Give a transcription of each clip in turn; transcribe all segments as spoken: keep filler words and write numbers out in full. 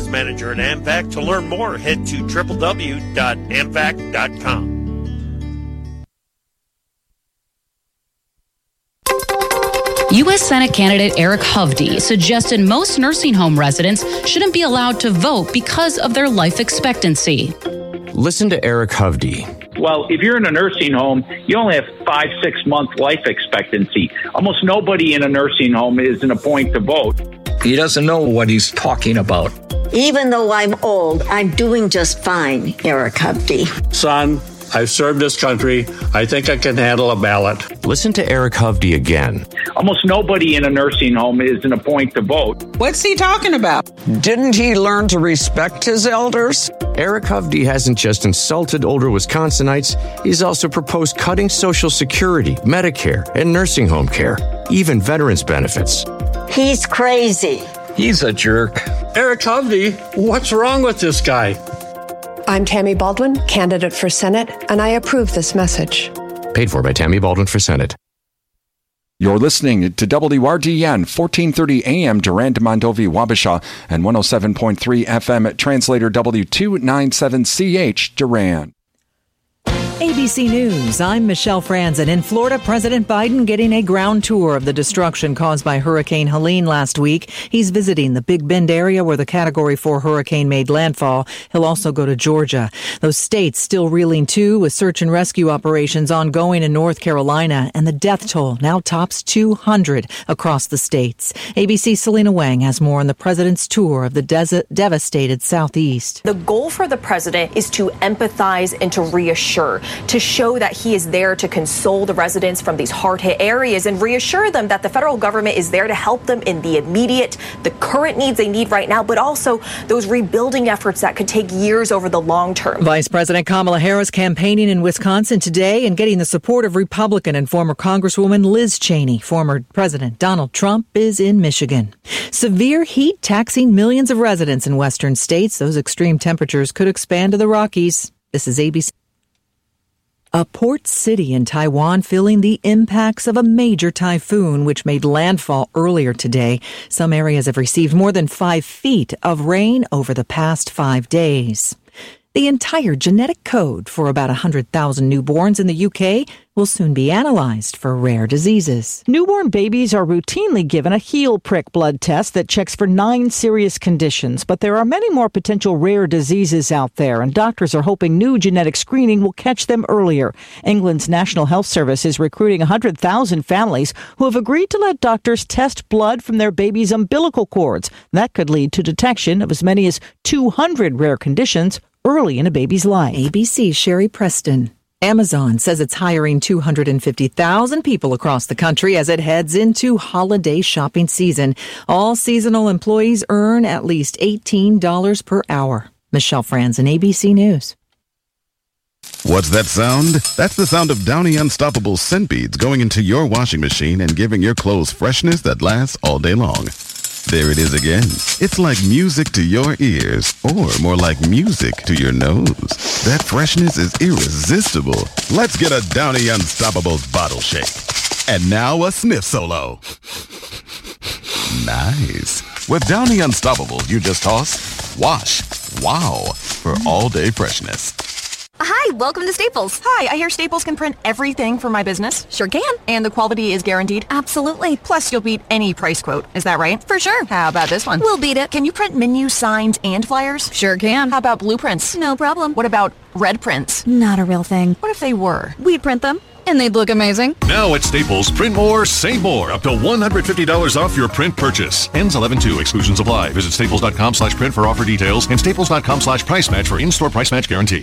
sales manager at AMVAC. To learn more, head to w w w dot a m v a c dot com. U S Senate candidate Eric Hovde suggested most nursing home residents shouldn't be allowed to vote because of their life expectancy. Listen to Eric Hovde. Well, if you're in a nursing home, you only have five, six month life expectancy. Almost nobody in a nursing home is in a point to vote. He doesn't know what he's talking about. Even though I'm old, I'm doing just fine, Eric Hovde. Son, I've served this country. I think I can handle a ballot. Listen to Eric Hovde again. Almost nobody in a nursing home is in a point to vote. What's he talking about? Didn't he learn to respect his elders? Eric Hovde hasn't just insulted older Wisconsinites, he's also proposed cutting Social Security, Medicare, and nursing home care, even veterans benefits. He's crazy. He's a jerk. Eric Hovde, what's wrong with this guy? I'm Tammy Baldwin, candidate for Senate, and I approve this message. Paid for by Tammy Baldwin for Senate. You're listening to W R D N, fourteen thirty A M, Durand, Mondovi, Wabasha, and one oh seven point three F M, translator W two ninety-seven C H, Durand. A B C News, I'm Michelle Franzen. In Florida, President Biden getting a ground tour of the destruction caused by Hurricane Helene last week. He's visiting the Big Bend area where the Category four hurricane made landfall. He'll also go to Georgia. Those states still reeling too, with search and rescue operations ongoing in North Carolina, and the death toll now tops two hundred across the states. A B C's Selena Wang has more on the president's tour of the des- devastated Southeast. The goal for the president is to empathize and to reassure, to show that he is there to console the residents from these hard-hit areas and reassure them that the federal government is there to help them in the immediate, the current needs they need right now, but also those rebuilding efforts that could take years over the long term. Vice President Kamala Harris campaigning in Wisconsin today and getting the support of Republican and former Congresswoman Liz Cheney. Former President Donald Trump is in Michigan. Severe heat taxing millions of residents in western states. Those extreme temperatures could expand to the Rockies. This is A B C. A port city in Taiwan feeling the impacts of a major typhoon which made landfall earlier today. Some areas have received more than five feet of rain over the past five days. The entire genetic code for about one hundred thousand newborns in the U K will soon be analyzed for rare diseases. Newborn babies are routinely given a heel prick blood test that checks for nine serious conditions, but there are many more potential rare diseases out there, and doctors are hoping new genetic screening will catch them earlier. England's National Health Service is recruiting one hundred thousand families who have agreed to let doctors test blood from their babies' umbilical cords. That could lead to detection of as many as two hundred rare conditions early in a baby's life. A B C's Sherry Preston. Amazon says it's hiring two hundred fifty thousand people across the country as it heads into holiday shopping season. All seasonal employees earn at least eighteen dollars per hour. Michelle Franzen, A B C News. What's that sound? That's the sound of Downy Unstoppable scent beads going into your washing machine and giving your clothes freshness that lasts all day long. There it is again. It's like music to your ears, or more like music to your nose. That freshness is irresistible. Let's get a Downy Unstoppables bottle shake. And now a sniff solo. Nice. With Downy Unstoppables, you just toss, wash, wow, for all-day freshness. Hi, welcome to Staples. Hi, I hear Staples can print everything for my business. Sure can. And the quality is guaranteed? Absolutely. Plus, you'll beat any price quote. Is that right? For sure. How about this one? We'll beat it. Can you print menus, signs, and flyers? Sure can. How about blueprints? No problem. What about red prints? Not a real thing. What if they were? We'd print them, and they'd look amazing. Now at Staples, print more, save more. Up to one hundred fifty dollars off your print purchase. Ends eleven two. Exclusions apply. Visit staples.com slash print for offer details and staples.com slash price match for in-store price match guarantee.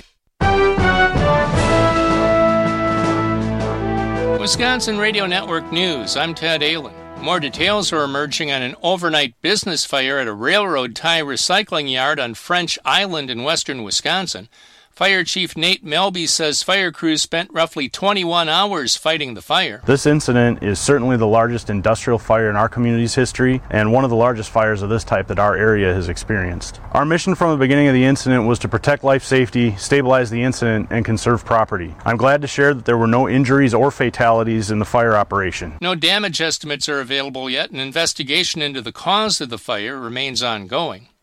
Wisconsin Radio Network News, I'm Ted Allen. More details are emerging on an overnight business fire at a railroad tie recycling yard on French Island in western Wisconsin. Fire Chief Nate Melby says fire crews spent roughly twenty-one hours fighting the fire. This incident is certainly the largest industrial fire in our community's history and one of the largest fires of this type that our area has experienced. Our mission from the beginning of the incident was to protect life safety, stabilize the incident, and conserve property. I'm glad to share that there were no injuries or fatalities in the fire operation. No damage estimates are available yet. An investigation into the cause of the fire remains ongoing.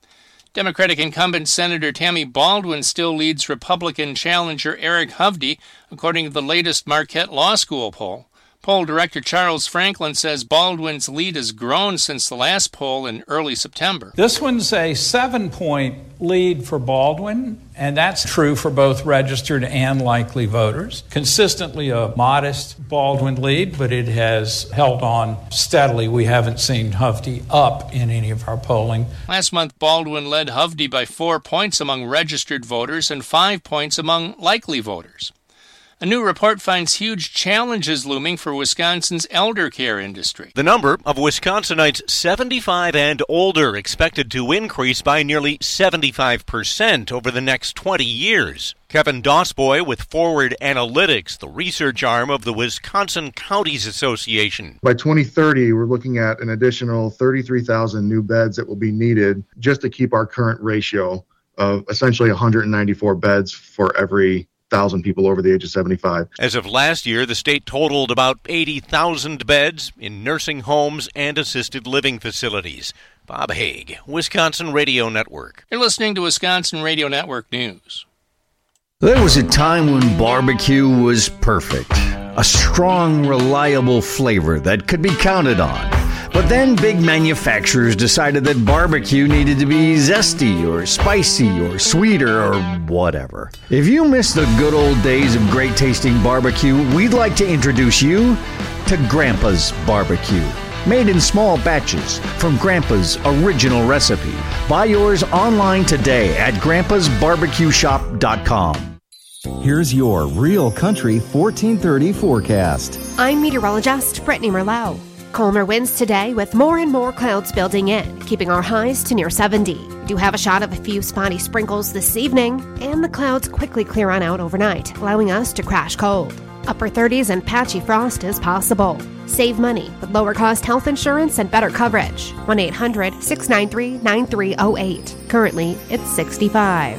Democratic incumbent Senator Tammy Baldwin still leads Republican challenger Eric Hovde, according to the latest Marquette Law School poll. Poll director Charles Franklin says Baldwin's lead has grown since the last poll in early September. This one's a seven-point lead for Baldwin, and that's true for both registered and likely voters. Consistently a modest Baldwin lead, but it has held on steadily. We haven't seen Hovde up in any of our polling. Last month, Baldwin led Hovde by four points among registered voters and five points among likely voters. A new report finds huge challenges looming for Wisconsin's elder care industry. The number of Wisconsinites seventy-five and older expected to increase by nearly seventy-five percent over the next twenty years. Kevin Dossboy with Forward Analytics, the research arm of the Wisconsin Counties Association. By twenty thirty, we're looking at an additional thirty-three thousand new beds that will be needed just to keep our current ratio of essentially one hundred ninety-four beds for every thousand people over the age of seventy-five. As of last year, the state totaled about eighty thousand beds in nursing homes and assisted living facilities. Bob Haig, Wisconsin Radio Network. You're listening to Wisconsin Radio Network News. There was a time when barbecue was perfect. A strong, reliable flavor that could be counted on. But then big manufacturers decided that barbecue needed to be zesty or spicy or sweeter or whatever. If you miss the good old days of great tasting barbecue, we'd like to introduce you to Grandpa's Barbecue. Made in small batches from Grandpa's original recipe. Buy yours online today at grandpas barbecue shop dot com. Here's your Real Country fourteen thirty forecast. I'm meteorologist Brittany Merlot. Calmer winds today with more and more clouds building in, keeping our highs to near seventy. We do have a shot of a few spotty sprinkles this evening, and the clouds quickly clear on out overnight, allowing us to crash cold. Upper thirties and patchy frost is possible. Save money with lower cost health insurance and better coverage. one eight hundred six nine three nine three zero eight. Currently, it's sixty-five.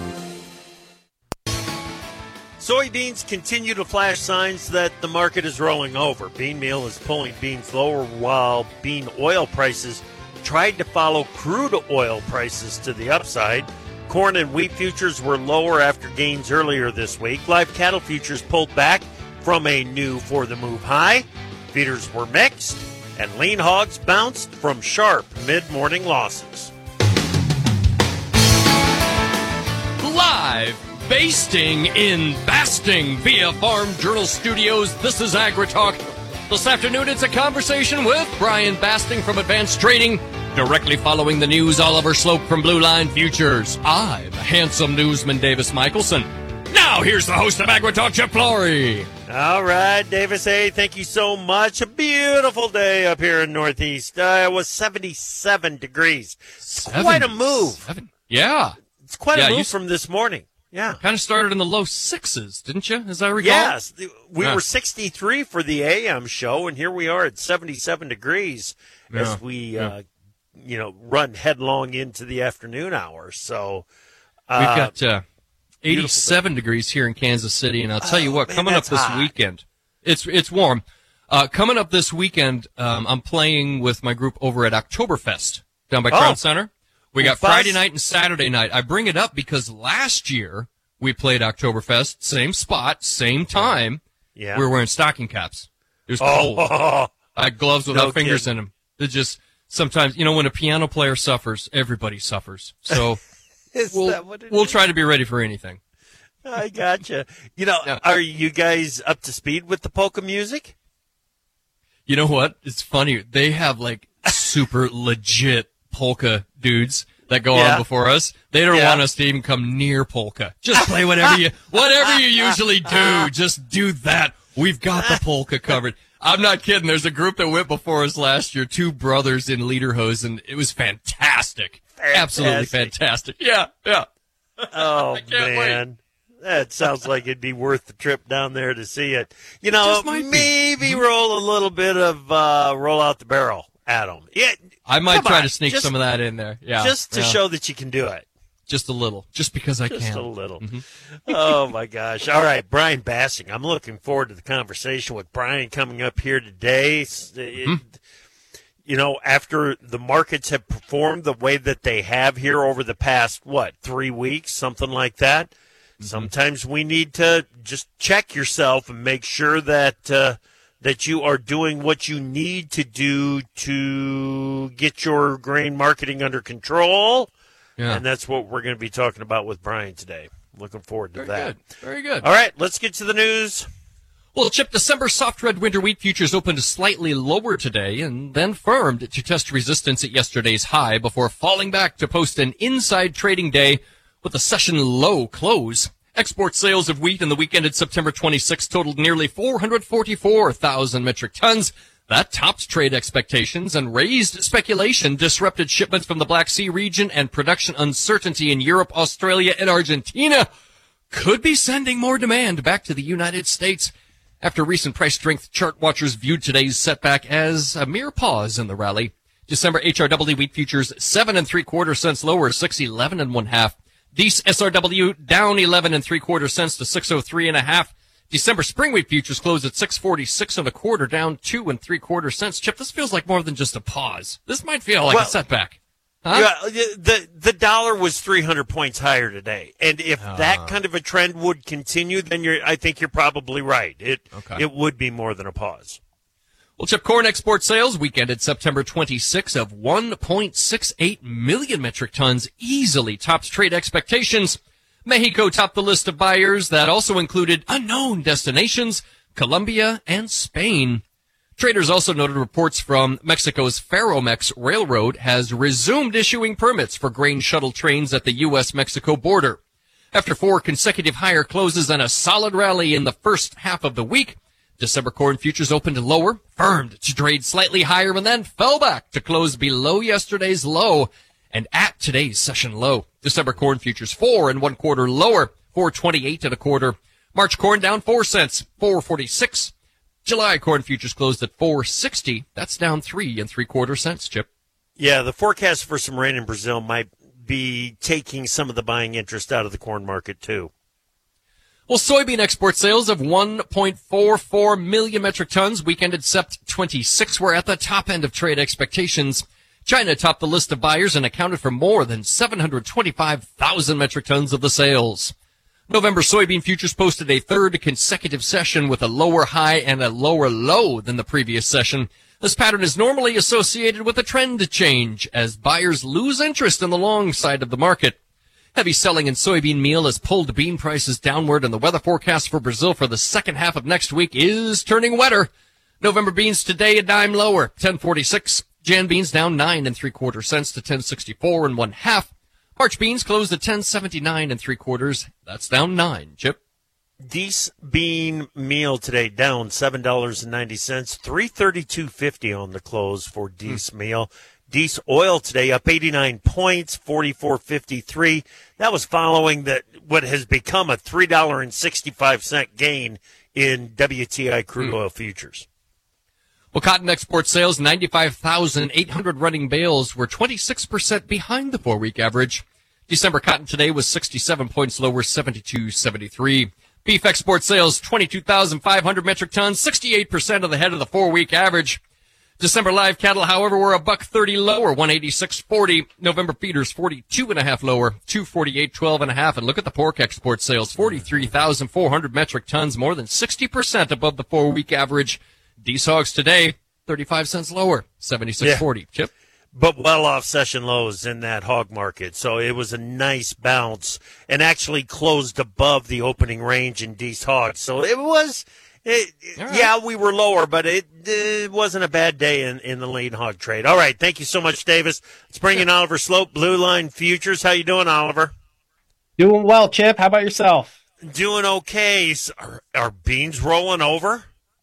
Soybeans continue to flash signs that the market is rolling over. Bean meal is pulling beans lower while bean oil prices tried to follow crude oil prices to the upside. Corn and wheat futures were lower after gains earlier this week. Live cattle futures pulled back from a new for-the-move high. Feeders were mixed, and lean hogs bounced from sharp mid-morning losses. Live basting in Basting via Farm Journal Studios. This is AgriTalk. This afternoon, it's a conversation with Brian Basting from Advanced Trading, directly following the news. Oliver Slope from Blue Line Futures. I'm handsome newsman Davis Michelson. Now, here's the host of AgriTalk, Chip Flory. All right, Davis. Hey, thank you so much. A beautiful day up here in Northeast. Uh, it was seventy-seven degrees. It's quite a move. Yeah. It's quite yeah, a move you... from this morning. Yeah. Kind of started in the low sixes, didn't you, as I recall? Yes. We yeah. were sixty-three for the A M show, and here we are at seventy-seven degrees yeah. as we, yeah. uh, you know, run headlong into the afternoon hours. So uh, we've got uh, eighty-seven degrees here in Kansas City, and I'll tell you oh, what, man, coming up this hot. weekend, it's it's warm. Uh, coming up this weekend, um, I'm playing with my group over at Oktoberfest down by oh. Crown Center. We got Buzz. Friday night and Saturday night. I bring it up because last year we played Oktoberfest, same spot, same time. Yeah. We were wearing stocking caps. It was oh. cold. I had gloves without No fingers kidding. in them. It just, sometimes, you know, when a piano player suffers, everybody suffers. So Is we'll, that what it we'll is? try to be ready for anything. I gotcha. You know, Yeah. are you guys up to speed with the polka music? You know what? It's funny. They have like super legit polka dudes that go Yeah. on before us. They don't Yeah. want us to even come near polka. Just play whatever you whatever you usually do. Just do that. We've got the polka covered. I'm not kidding. There's a group that went before us last year, two brothers in lederhosen. It was fantastic. Fantastic. Absolutely fantastic. Yeah, yeah. Oh, can't man. That sounds like it'd be worth the trip down there to see it. You know, Just might be. maybe roll a little bit of uh, roll out the barrel at them. Yeah, I might come try on, to sneak just, some of that in there. Yeah. Just to yeah. show that you can do it. Just a little. Just because I Just can. a little. Mm-hmm. Oh, my gosh. All right, Brian Basting. I'm looking forward to the conversation with Brian coming up here today. It, Mm-hmm. you know, after the markets have performed the way that they have here over the past, what, three weeks, something like that, mm-hmm. sometimes we need to just check yourself and make sure that uh, that you are doing what you need to do to get your grain marketing under control. Yeah. And that's what we're going to be talking about with Brian today. Looking forward to Very that. Good. Very good. All right, let's get to the news. Well, Chip, December soft red winter wheat futures opened slightly lower today and then firmed to test resistance at yesterday's high before falling back to post an inside trading day with a session low close. Export sales of wheat in the week ended September twenty-sixth totaled nearly four hundred forty-four thousand metric tons. That topped trade expectations and raised speculation, disrupted shipments from the Black Sea region, and production uncertainty in Europe, Australia, and Argentina could be sending more demand back to the United States. After recent price strength, chart watchers viewed today's setback as a mere pause in the rally. December H R W wheat futures seven and three quarter cents lower, six eleven and one half. D E S S R W down eleven and three quarter cents to six oh three and a half. December spring wheat futures closed at six forty-six and a quarter, down two and three quarter cents. Chip, this feels like more than just a pause. This might feel like well, a setback. Huh? Yeah, the the dollar was three hundred points higher today, and if uh, that kind of a trend would continue, then you're. I think you're probably right. It okay. it would be more than a pause. Well, Chip, corn export sales week ended September twenty-sixth of one point six eight million metric tons, easily topped trade expectations. Mexico topped the list of buyers that also included unknown destinations, Colombia and Spain. Traders also noted reports from Mexico's Ferromex Railroad has resumed issuing permits for grain shuttle trains at the U S Mexico border. After four consecutive higher closes and a solid rally in the first half of the week, December corn futures opened lower, firmed to trade slightly higher, and then fell back to close below yesterday's low and at today's session low. December corn futures four and one quarter lower, four twenty-eight and a quarter. March corn down four cents, four forty-six. July corn futures closed at four sixty. That's down three and three quarter cents, Chip. Yeah, the forecast for some rain in Brazil might be taking some of the buying interest out of the corn market too. Well, soybean export sales of one point four four million metric tons week ended September twenty-sixth were at the top end of trade expectations. China topped the list of buyers and accounted for more than seven hundred twenty-five thousand metric tons of the sales. November soybean futures posted a third consecutive session with a lower high and a lower low than the previous session. This pattern is normally associated with a trend change as buyers lose interest in the long side of the market. Heavy selling in soybean meal has pulled bean prices downward, and the weather forecast for Brazil for the second half of next week is turning wetter. November beans today a dime lower, ten forty-six. Jan beans down nine and three quarter cents to ten sixty-four and one half. March beans closed at ten seventy-nine and three quarters. That's down nine. Chip. D E S bean meal today down seven dollars and ninety cents, three thirty-two fifty on the close for D E S hmm. meal. D E S oil today up eighty-nine points, forty-four fifty-three. That was following that what has become a three dollars and sixty-five cents gain in W T I crude hmm. oil futures. Well, cotton export sales, ninety-five thousand eight hundred running bales, were twenty-six percent behind the four-week average. December cotton today was sixty-seven points lower, seventy-two seventy-three. Beef export sales, twenty-two thousand five hundred metric tons, sixty-eight percent of the head of the four-week average. December live cattle, however, were a buck thirty lower, one eighty-six forty. November feeders, forty-two and a half lower, two forty-eight twelve and a half. And look at the pork export sales, forty-three thousand four hundred metric tons, more than sixty percent above the four-week average. D E S hogs today, thirty-five cents lower, seventy-six forty. Yeah. Chip? But well off session lows in that hog market. So it was a nice bounce and actually closed above the opening range in D E S hogs. So it was, it, right. yeah, we were lower, but it, it wasn't a bad day in, in the lean hog trade. All right. Thank you so much, Davis. Let's bring in Oliver Slope, Blue Line Futures. How you doing, Oliver? Doing well, Chip. How about yourself? Doing okay. Are, are beans rolling over?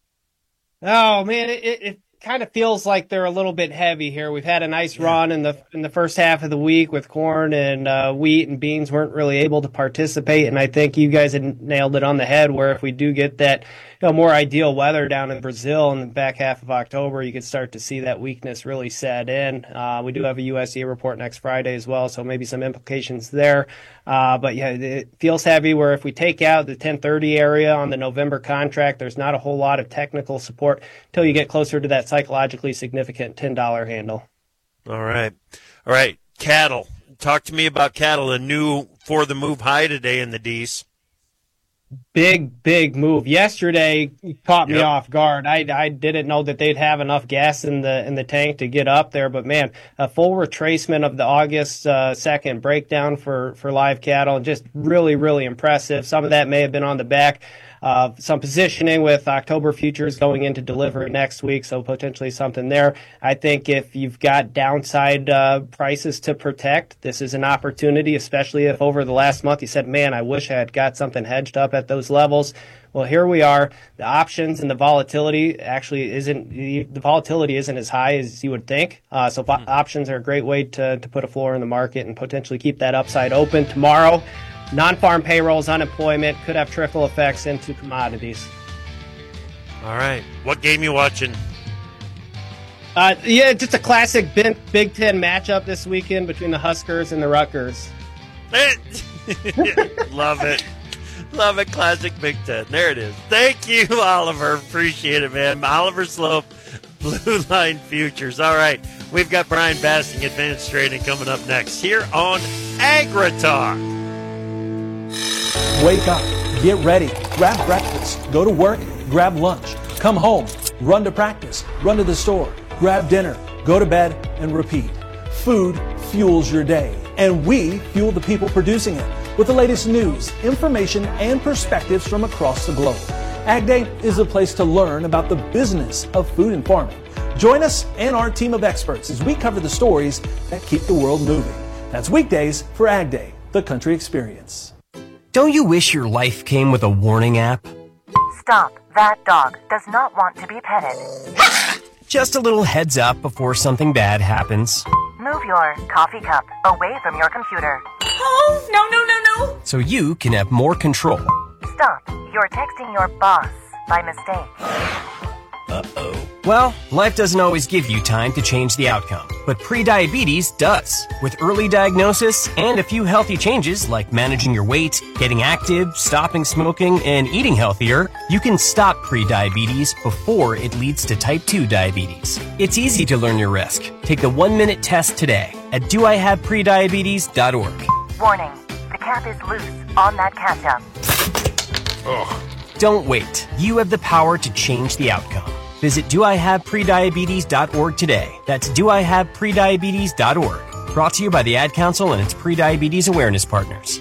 Oh, man, it, it, it kind of feels like they're a little bit heavy here. We've had a nice yeah. run in the in the first half of the week with corn and uh, wheat, and beans weren't really able to participate. And I think you guys had nailed it on the head where if we do get that you know, more ideal weather down in Brazil in the back half of October, you could start to see that weakness really set in. Uh, we do have a U S D A report next Friday as well, so maybe some implications there. Uh, but yeah, it feels heavy where if we take out the ten thirty area on the November contract, there's not a whole lot of technical support until you get closer to that psychologically significant ten dollar handle. All right. All right. Cattle. Talk to me about cattle. A new for the move high today in the D's. Big, big move. Yesterday caught me Yep. off guard. I, I didn't know that they'd have enough gas in the in the tank to get up there. But, man, a full retracement of the August uh, second breakdown for, for live cattle. Just really, really impressive. Some of that may have been on the back Uh, some positioning with October futures going into delivery next week, so potentially something there. I think if you've got downside uh, prices to protect, this is an opportunity, especially if over the last month you said, man, I wish I had got something hedged up at those levels. Well, here we are. The options and the volatility actually isn't, the volatility isn't as high as you would think. Uh, so mm-hmm. options are a great way to, to put a floor in the market and potentially keep that upside open tomorrow. Non-farm payrolls, unemployment could have trickle effects into commodities. All right. What game you watching? Uh, yeah, just a classic Big Ten matchup this weekend between the Huskers and the Rutgers. Love it. Love it. Classic Big Ten. There it is. Thank you, Oliver. Appreciate it, man. Oliver Slope, Blue Line Futures. All right. We've got Brian Basting, Advanced Trading, coming up next here on AgriTalk. Wake up, get ready, grab breakfast, go to work, grab lunch, come home, run to practice, run to the store, grab dinner, go to bed, and repeat. Food fuels your day, and we fuel the people producing it with the latest news, information, and perspectives from across the globe. Ag Day is a place to learn about the business of food and farming. Join us and our team of experts as we cover the stories that keep the world moving. That's weekdays for Ag Day, the country experience. Don't you wish your life came with a warning app? Stop. That dog does not want to be petted. Just a little heads up before something bad happens. Move your coffee cup away from your computer. Oh, no, no, no, no. So you can have more control. Stop. You're texting your boss by mistake. Uh-oh. Well, life doesn't always give you time to change the outcome, but prediabetes does. With early diagnosis and a few healthy changes like managing your weight, getting active, stopping smoking, and eating healthier, you can stop prediabetes before it leads to type two diabetes. It's easy to learn your risk. Take the one-minute test today at do I have prediabetes dot org. Warning, the cap is loose on that ketchup. Ugh. Don't wait. You have the power to change the outcome. Visit do I have prediabetes dot org today. That's do I have prediabetes dot org. Brought to you by the Ad Council and its Prediabetes Awareness Partners.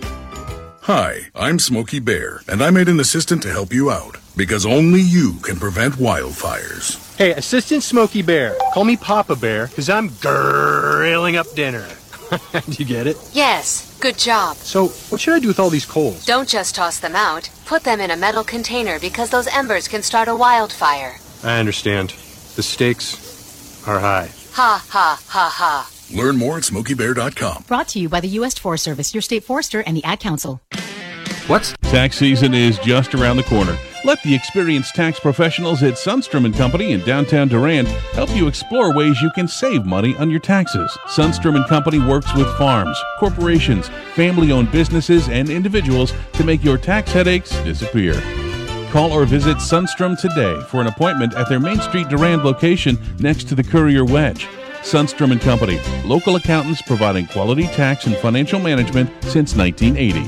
Hi, I'm Smokey Bear, and I made an assistant to help you out, because only you can prevent wildfires. Hey, Assistant Smokey Bear, call me Papa Bear, because I'm grilling up dinner. Do you get it? Yes, good job. So, what should I do with all these coals? Don't just toss them out. Put them in a metal container because those embers can start a wildfire. I understand. The stakes are high. Ha, ha, ha, ha. Learn more at smokey bear dot com. Brought to you by the U S Forest Service, your state forester, and the Ad Council. What's tax season is just around the corner. Let the experienced tax professionals at Sundstrom and Company in downtown Durand help you explore ways you can save money on your taxes. Sundstrom and Company works with farms, corporations, family-owned businesses, and individuals to make your tax headaches disappear. Call or visit Sundstrom today for an appointment at their Main Street Durand location next to the Courier Wedge. Sundstrom and Company, local accountants providing quality tax and financial management since nineteen eighty.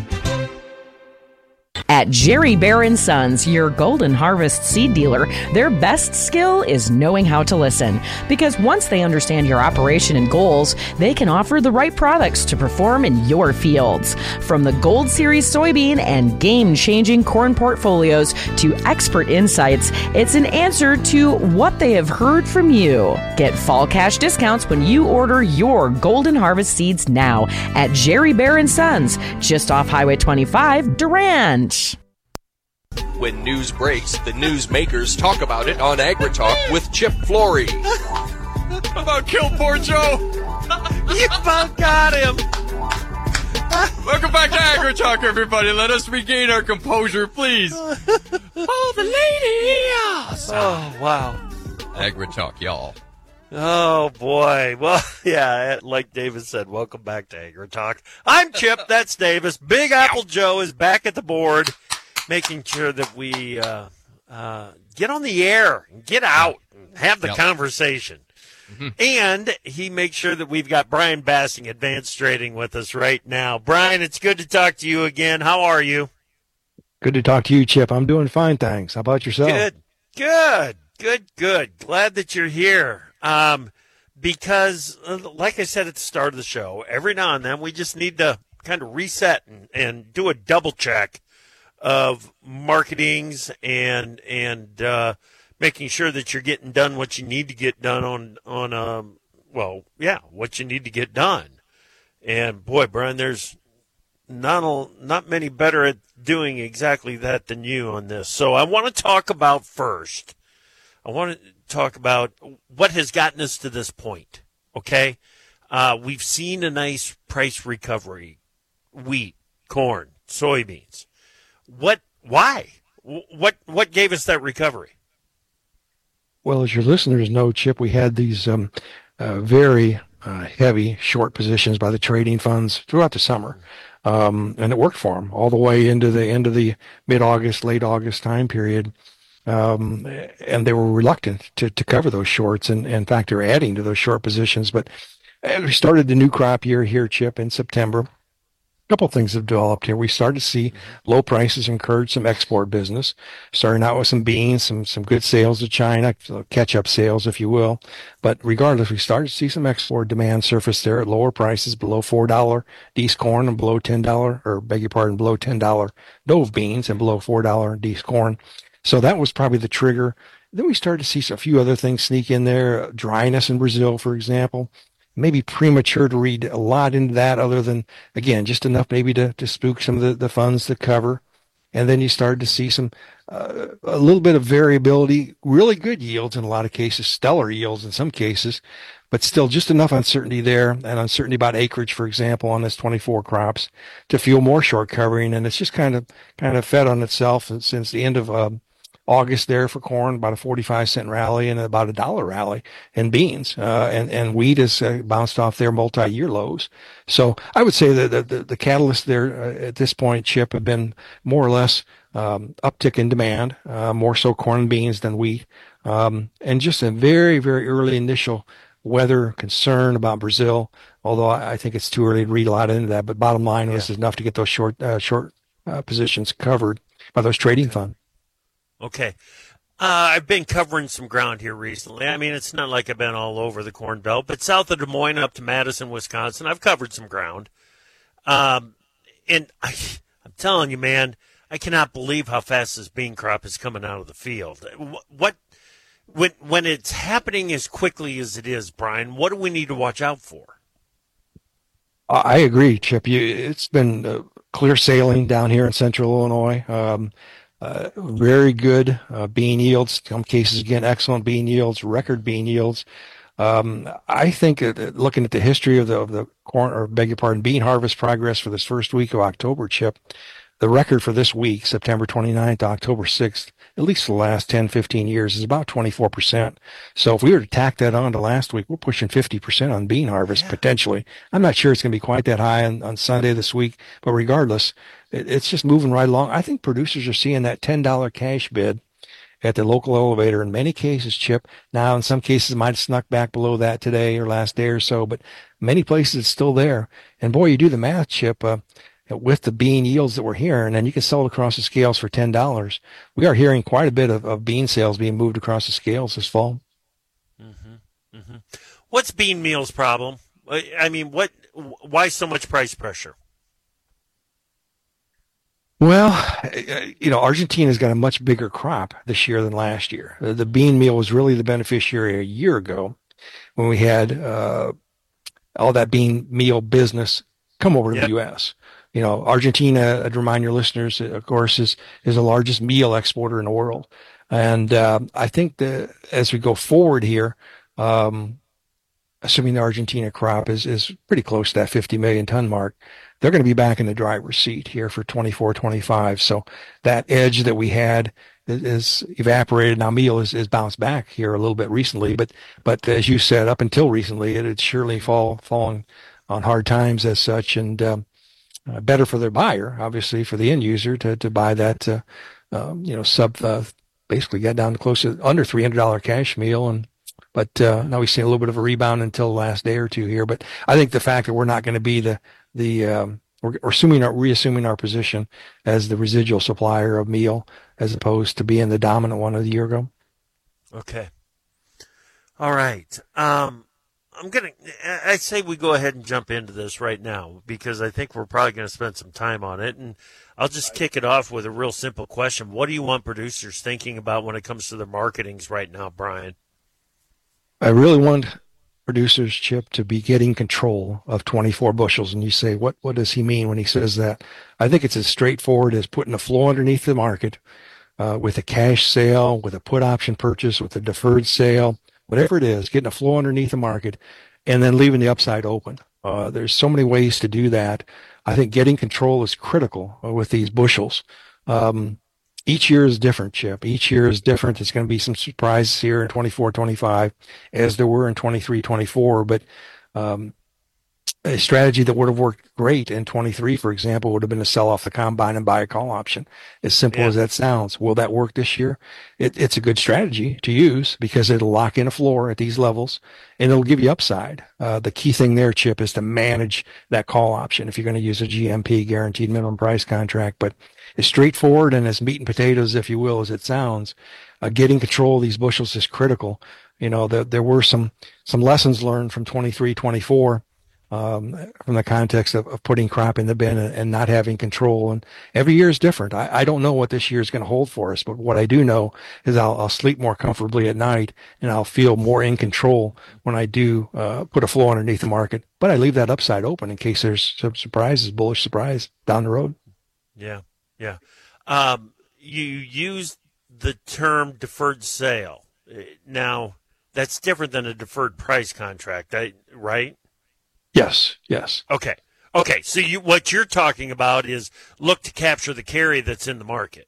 At Jerry Bear and Sons, your Golden Harvest seed dealer, their best skill is knowing how to listen. Because once they understand your operation and goals, they can offer the right products to perform in your fields. From the Gold Series soybean and game-changing corn portfolios to expert insights, it's an answer to what they have heard from you. Get fall cash discounts when you order your Golden Harvest seeds now at Jerry Bear and Sons, just off Highway twenty-five, Durand. When news breaks, the newsmakers talk about it on AgriTalk with Chip Flory. About kill poor Joe. You both got him. Welcome back to AgriTalk, everybody. Let us regain our composure, please. Oh, the lady. Oh, wow. AgriTalk, y'all. Oh, boy. Well, yeah, like David said, welcome back to AgriTalk. I'm Chip. That's Davis. Big Apple Joe is back at the board, making sure that we uh, uh, get on the air and get out and have the Yep. conversation. Mm-hmm. And he makes sure that we've got Brian Basting, Advanced Trading, with us right now. Brian, it's good to talk to you again. How are you? Good to talk to you, Chip. I'm doing fine, thanks. How about yourself? Good, good, good, good. Glad that you're here. Um, because, uh, like I said at the start of the show, every now and then we just need to kind of reset and, and do a double check of marketings and and uh, making sure that you're getting done what you need to get done on on um well yeah what you need to get done. And boy, Brian, there's not a, not many better at doing exactly that than you on this. So I want to talk about first. I want to talk about what has gotten us to this point. Okay, uh, we've seen a nice price recovery: wheat, corn, soybeans. What? Why? What? What gave us that recovery? Well, as your listeners know, Chip, we had these um, uh, very uh, heavy short positions by the trading funds throughout the summer, um, and it worked for them all the way into the end of the mid-August, late August time period. Um, and they were reluctant to, to cover those shorts, and, and in fact, they're adding to those short positions. But as we started the new crop year here, Chip, in September, a couple of things have developed here. We started to see low prices encourage some export business, starting out with some beans, some some good sales to China, catch-up sales, if you will. But regardless, we started to see some export demand surface there at lower prices, below four dollars D's corn and below ten dollars, or beg your pardon, below ten dollars Dove beans and below four dollars D's corn. So that was probably the trigger. Then we started to see a few other things sneak in there, dryness in Brazil, for example. Maybe premature to read a lot into that, other than, again, just enough maybe to, to spook some of the, the funds to cover. And then you started to see some, uh, a little bit of variability, really good yields in a lot of cases, stellar yields in some cases, but still just enough uncertainty there, and uncertainty about acreage, for example, on this twenty-four crops to fuel more short covering. And it's just kind of, kind of fed on itself since the end of, um, August there for corn, about a forty-five cent rally and about a dollar rally in beans. Uh, and, and wheat has uh, bounced off their multi-year lows. So I would say that the, the, the catalyst there uh, at this point, Chip, have been more or less um, uptick in demand, uh, more so corn and beans than wheat. Um, and just a very, very early initial weather concern about Brazil, although I, I think it's too early to read a lot into that. But bottom line was yeah. enough to get those short, uh, short uh, positions covered by those trading funds. Okay. Uh, I've been covering some ground here recently. I mean, it's not like I've been all over the Corn Belt, but south of Des Moines up to Madison, Wisconsin, I've covered some ground. Um, and I, I'm telling you, man, I cannot believe how fast this bean crop is coming out of the field. What, when, when it's happening as quickly as it is, Brian, what do we need to watch out for? I agree, Chip. You, it's been uh, clear sailing down here in central Illinois. Um, Uh, very good uh, bean yields. Some cases, again, excellent bean yields, record bean yields. Um, I think that looking at the history of the, of the corn, or beg your pardon, bean harvest progress for this first week of October, Chip, the record for this week, September twenty-ninth to October sixth, at least for the last ten, fifteen years, is about twenty-four percent. So if we were to tack that on to last week, we're pushing fifty percent on bean harvest, yeah. potentially. I'm not sure it's going to be quite that high on, on Sunday this week, but regardless, it, it's just moving right along. I think producers are seeing that ten dollars cash bid at the local elevator in many cases, Chip. Now, in some cases, it might have snuck back below that today or last day or so, but many places it's still there. And boy, you do the math, Chip, uh, with the bean yields that we're hearing, and you can sell it across the scales for ten dollars. We are hearing quite a bit of, of bean sales being moved across the scales this fall. Mm-hmm. Mm-hmm. What's bean meal's problem? I mean, what? Why so much price pressure? Well, you know, Argentina's got a much bigger crop this year than last year. The bean meal was really the beneficiary a year ago when we had uh, all that bean meal business come over to yep. the U S You know, Argentina, I'd remind your listeners, of course, is, is the largest meal exporter in the world. And uh, I think that as we go forward here, um, assuming the Argentina crop is, is pretty close to that fifty million ton mark, they're going to be back in the driver's seat here for twenty-four, twenty-five. So that edge that we had is, is evaporated. Now meal is, is bounced back here a little bit recently, but, but as you said, up until recently, it had surely fall, fallen on hard times as such, and um, uh, better for their buyer, obviously for the end user to, to buy that, uh, um, you know, sub uh, basically got down to close to under three hundred dollars cash meal. And but uh, now we've seen a little bit of a rebound until the last day or two here. But I think the fact that we're not going to be the the um, we're, we're assuming our, reassuming our position as the residual supplier of meal as opposed to being the dominant one of the year ago. Okay. All right. Um, I'm gonna. I say we go ahead and jump into this right now because I think we're probably going to spend some time on it, and I'll just kick it off with a real simple question: what do you want producers thinking about when it comes to their marketings right now, Brian? I really want producers, Chip, to be getting control of twenty-four bushels. And you say, what what does he mean when he says that? I think it's as straightforward as putting a floor underneath the market uh, with a cash sale, with a put option purchase, with a deferred sale. Whatever it is, getting a floor underneath the market and then leaving the upside open. Uh, there's so many ways to do that. I think getting control is critical with these bushels. Um, each year is different, Chip. Each year is different. There's going to be some surprises here in twenty-four twenty-five as there were in twenty-three twenty-four. But um, a strategy that would have worked great in twenty-three, for example, would have been to sell off the combine and buy a call option. As simple yeah. as that sounds. Will that work this year? It, it's a good strategy to use because it'll lock in a floor at these levels and it'll give you upside. Uh, the key thing there, Chip, is to manage that call option if you're going to use a G M P, guaranteed minimum price contract. But as straightforward and as meat and potatoes, if you will, as it sounds, uh, getting control of these bushels is critical. You know, the, there were some, some lessons learned from twenty-three twenty-four. Um, from the context of, of putting crop in the bin and, and not having control. And every year is different. I, I don't know what this year is going to hold for us, but what I do know is I'll, I'll sleep more comfortably at night and I'll feel more in control when I do uh, put a floor underneath the market. But I leave that upside open in case there's some surprises, bullish surprise down the road. Yeah, yeah. Um, you use the term deferred sale. Now, that's different than a deferred price contract, right? Yes, yes. Okay. Okay. So you, what you're talking about is look to capture the carry that's in the market.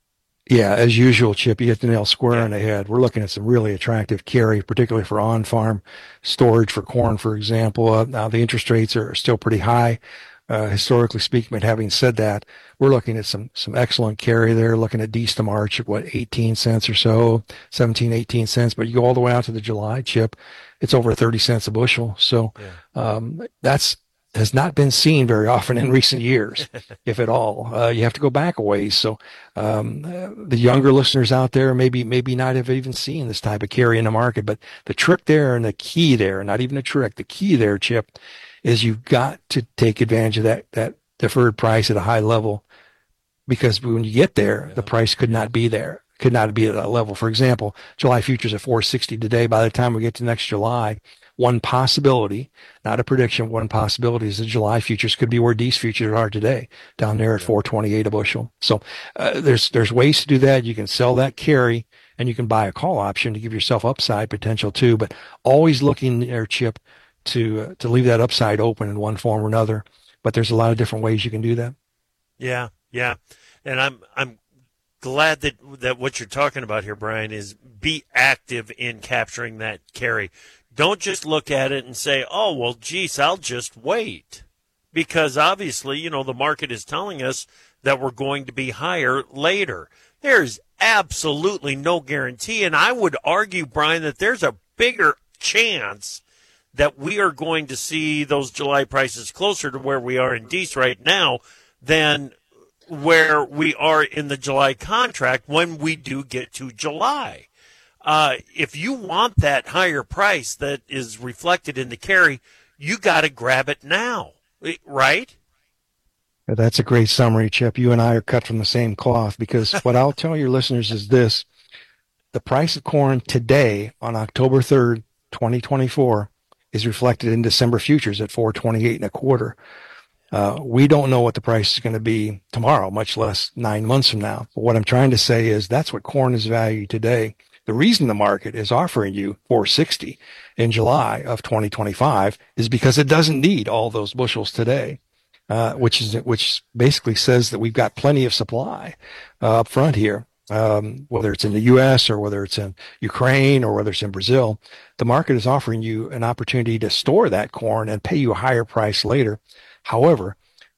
Yeah, as usual, Chip, you hit the nail square on the head. We're looking at some really attractive carry, particularly for on-farm storage for corn, for example. Uh, now, the interest rates are still pretty high, uh, historically speaking. But having said that, we're looking at some some excellent carry there, looking at D's to March at, what, eighteen cents or so, seventeen, eighteen cents. But you go all the way out to the July, Chip, it's over thirty cents a bushel. So yeah. um, that's has not been seen very often in recent years, if at all. Uh, you have to go back a ways. So um, uh, the younger listeners out there maybe maybe not have even seen this type of carry in the market. But the trick there and the key there, not even a trick, the key there, Chip, is you've got to take advantage of that that deferred price at a high level, because when you get there, yeah. the price could not be there. Could not be at that level. For example, July futures at four sixty today. By the time we get to next July, one possibility, not a prediction, one possibility is the July futures could be where D's futures are today, down there at four twenty-eight a bushel. So uh, there's there's ways to do that. You can sell that carry and you can buy a call option to give yourself upside potential too. But always looking there, Chip, to uh, to leave that upside open in one form or another. But there's a lot of different ways you can do that. Yeah, yeah, and I'm I'm. glad that that what you're talking about here, Brian, is be active in capturing that carry. Don't just look at it and say, oh, well, geez, I'll just wait. Because obviously, you know, the market is telling us that we're going to be higher later. There's absolutely no guarantee. And I would argue, Brian, that there's a bigger chance that we are going to see those July prices closer to where we are in D E C right now than where we are in the July contract when we do get to July. Uh, if you want that higher price that is reflected in the carry, you got to grab it now, right? That's a great summary, Chip. You and I are cut from the same cloth, because what I'll tell your listeners is this. The price of corn today on October third, twenty twenty-four is reflected in December futures at four twenty-eight and a quarter. Uh, we don't know what the price is going to be tomorrow, much less nine months from now. But what I'm trying to say is that's what corn is valued today. The reason the market is offering you four sixty in July of twenty twenty-five is because it doesn't need all those bushels today, uh, which is which basically says that we've got plenty of supply uh, up front here. Um, whether it's in the U S or whether it's in Ukraine or whether it's in Brazil, the market is offering you an opportunity to store that corn and pay you a higher price later. However,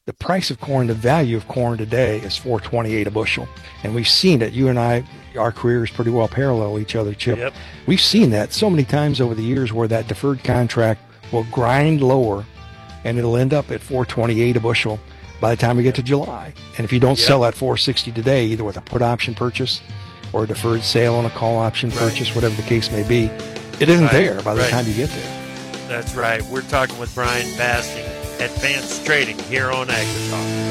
the price of corn, the value of corn today is four twenty-eight a bushel. And we've seen it. You and I, our careers pretty well parallel each other, Chip. Yep. We've seen that so many times over the years where that deferred contract will grind lower and it'll end up at four twenty-eight a bushel by the time we get to July. And if you don't Yep. sell at four sixty today, either with a put option purchase or a deferred sale on a call option purchase, whatever the case may be, it isn't Right. there by the Right. time you get there. That's right. We're talking with Brian Basting, Advanced Trading, here on AgriTalk.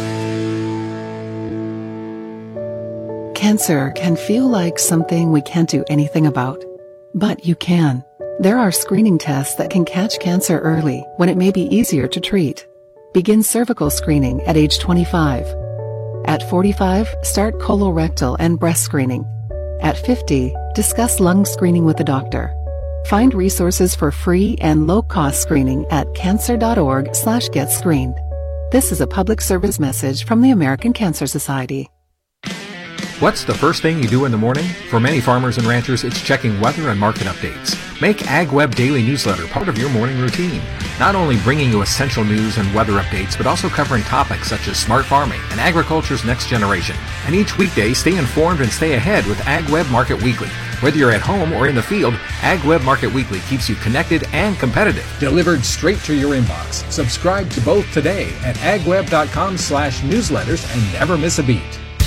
Cancer can feel like something we can't do anything about, but you can. There are screening tests that can catch cancer early when it may be easier to treat. Begin cervical screening at age twenty-five. At forty-five, start colorectal and breast screening. At fifty, discuss lung screening with a doctor. Find resources for free and low-cost screening at cancer.org slash get screened. This is a public service message from the American Cancer Society. What's the first thing you do in the morning? For many farmers and ranchers, it's checking weather and market updates. Make AgWeb Daily Newsletter part of your morning routine. Not only bringing you essential news and weather updates, but also covering topics such as smart farming and agriculture's next generation. And each weekday, stay informed and stay ahead with AgWeb Market Weekly. Whether you're at home or in the field, AgWeb Market Weekly keeps you connected and competitive. Delivered straight to your inbox. Subscribe to both today at agweb.com slash newsletters and never miss a beat.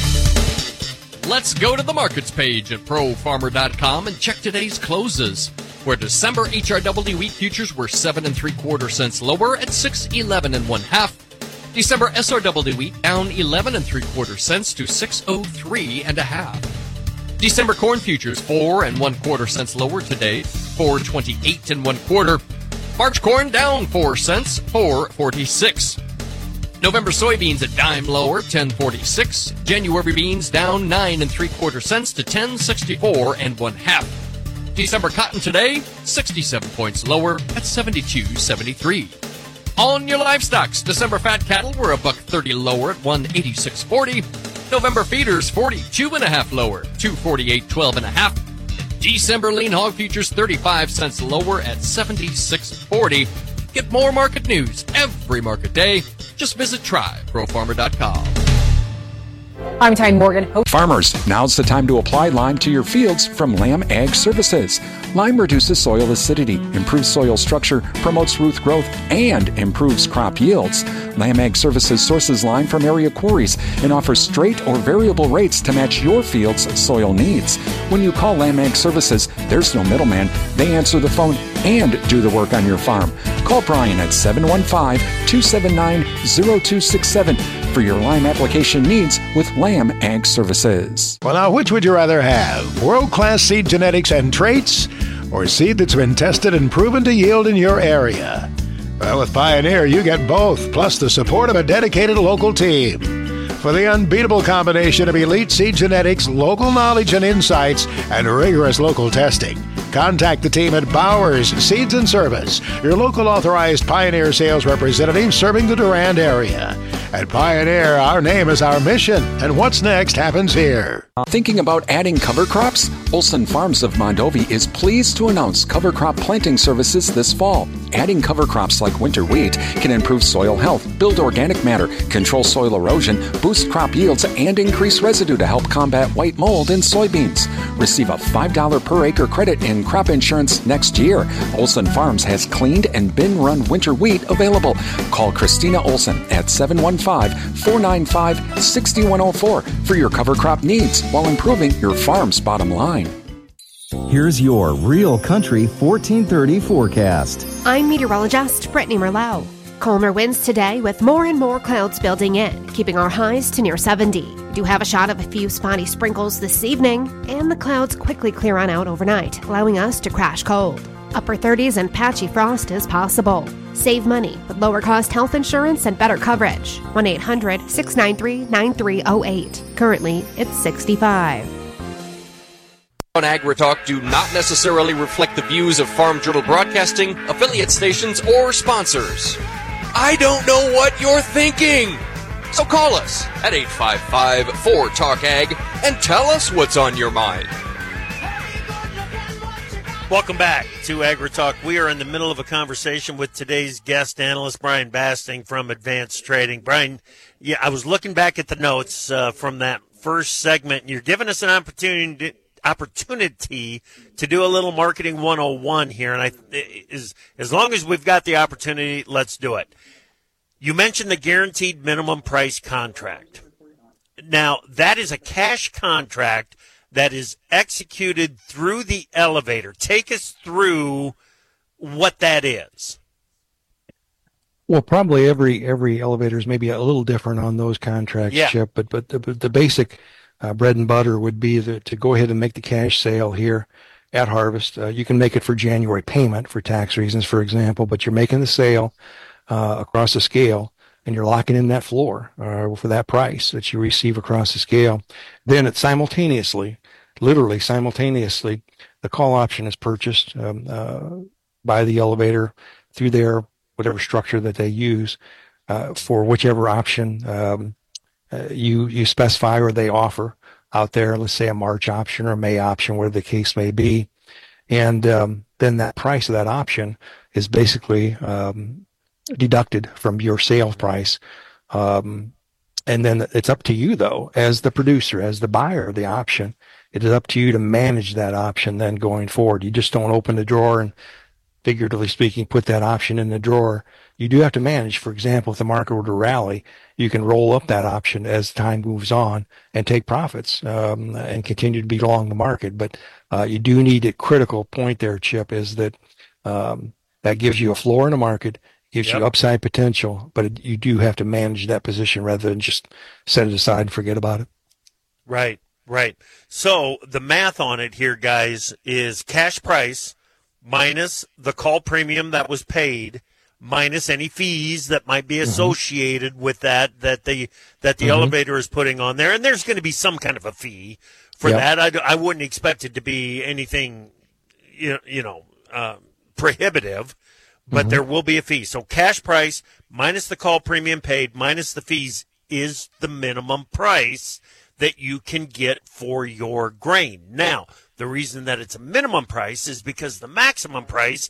Let's go to the markets page at pro farmer dot com and check today's closes, where December H R W wheat futures were seven and three quarter cents lower at six eleven and one half. December S R W wheat down eleven and three quarter cents to six oh three and a half. December corn futures four and one quarter cents lower today, four twenty eight and one quarter. March corn down four cents, four forty six. November soybeans a dime lower, ten forty-six. January beans down nine and three quarter cents to ten sixty-four and one half. December cotton today, sixty-seven points lower at seventy-two seventy-three. On your livestocks, December fat cattle were a buck thirty lower at one eighty-six forty. November feeders forty-two and a half lower, two forty-eight twelve and a half. December lean hog futures thirty-five cents lower at seventy-six forty. Get more market news every market day. Just visit try pro farmer dot com. I'm Ty Morgan. Farmers, now's the time to apply Lime to your fields from Lamb Ag Services. Lime reduces soil acidity, improves soil structure, promotes root growth, and improves crop yields. Lamb Ag Services sources lime from area quarries and offers straight or variable rates to match your field's soil needs. When you call Lamb Ag Services, there's no middleman. They answer the phone and do the work on your farm. Call Brian at seven one five, two seven nine, zero two six seven for your lime application needs with Lamb Ag Services. Well, now, which would you rather have? World-class seed genetics and traits, or seed that's been tested and proven to yield in your area? Well, with Pioneer, you get both, plus the support of a dedicated local team. For the unbeatable combination of elite seed genetics, local knowledge and insights, and rigorous local testing, contact the team at Bowers Seeds and Service, your local authorized Pioneer sales representative serving the Durand area. At Pioneer, our name is our mission, and what's next happens here. Thinking about adding cover crops? Olson Farms of Mondovi is pleased to announce cover crop planting services this fall. Adding cover crops like winter wheat can improve soil health, build organic matter, control soil erosion, boost crop yields, and increase residue to help combat white mold in soybeans. Receive a five dollars per acre credit in crop insurance next year. Olson Farms has cleaned and bin-run winter wheat available. Call Christina Olson at seven one five, four nine five, six one zero four for your cover crop needs while improving your farm's bottom line. Here's your Real Country fourteen thirty forecast. I'm meteorologist Brittany Merlot. Calmer winds today with more and more clouds building in, keeping our highs to near seventy. We do have a shot of a few spotty sprinkles this evening, and the clouds quickly clear on out overnight, allowing us to crash cold. Upper thirties and patchy frost is possible. Save money with lower cost health insurance and better coverage. one eight hundred, six nine three, nine three zero eight. Currently, it's sixty-five. On AgriTalk do not necessarily reflect the views of Farm Journal Broadcasting, affiliate stations, or sponsors. I don't know what you're thinking! So call us at eight five five, four, talk ag and tell us what's on your mind. Welcome back to AgriTalk. We are in the middle of a conversation with today's guest analyst, Brian Basting from Advanced Trading. Brian, yeah, I was looking back at the notes uh, from that first segment. You're giving us an opportunity opportunity to do a little marketing one oh one here, and I as as long as we've got the opportunity, let's do it. You mentioned the guaranteed minimum price contract. Now, that is a cash contract that is executed through the elevator. Take us through what that is. Well, probably every every elevator is maybe a little different on those contracts, yeah. Chip, but but the, the basic uh, bread and butter would be the, to go ahead and make the cash sale here at harvest. Uh, you can make it for January payment for tax reasons, for example, but you're making the sale uh, across the scale, and you're locking in that floor uh, for that price that you receive across the scale. Then it simultaneously, literally simultaneously, the call option is purchased um, uh, by the elevator through their whatever structure that they use uh, for whichever option um, uh, you you specify or they offer out there. Let's say a March option or a May option, whatever the case may be, and um, then that price of that option is basically um, deducted from your sales price. Um, and then it's up to you, though, as the producer, as the buyer of the option, it is up to you to manage that option then going forward. You just don't open the drawer and, figuratively speaking, put that option in the drawer. You do have to manage. For example, if the market were to rally, you can roll up that option as time moves on and take profits um, and continue to be long the market. But uh, you do need a critical point there, Chip, is that um, that gives you a floor in the market, gives yep. you upside potential, but it, you do have to manage that position rather than just set it aside and forget about it. Right, right. So the math on it here, guys, is cash price minus the call premium that was paid, minus any fees that might be associated mm-hmm. with that, that the that the mm-hmm. elevator is putting on there. And there's going to be some kind of a fee for yep. that. I, I wouldn't expect it to be anything, you, you know, uh, prohibitive. But mm-hmm. there will be a fee. So cash price minus the call premium paid minus the fees is the minimum price that you can get for your grain. Now, the reason that it's a minimum price is because the maximum price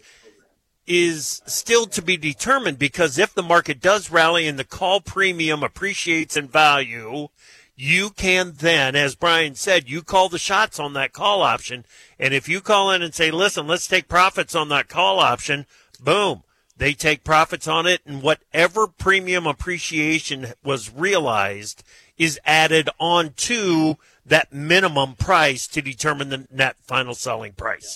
is still to be determined, because if the market does rally and the call premium appreciates in value, you can then, as Brian said, you call the shots on that call option. And if you call in and say, listen, let's take profits on that call option, boom, they take profits on it, and whatever premium appreciation was realized is added on to that minimum price to determine the net final selling price.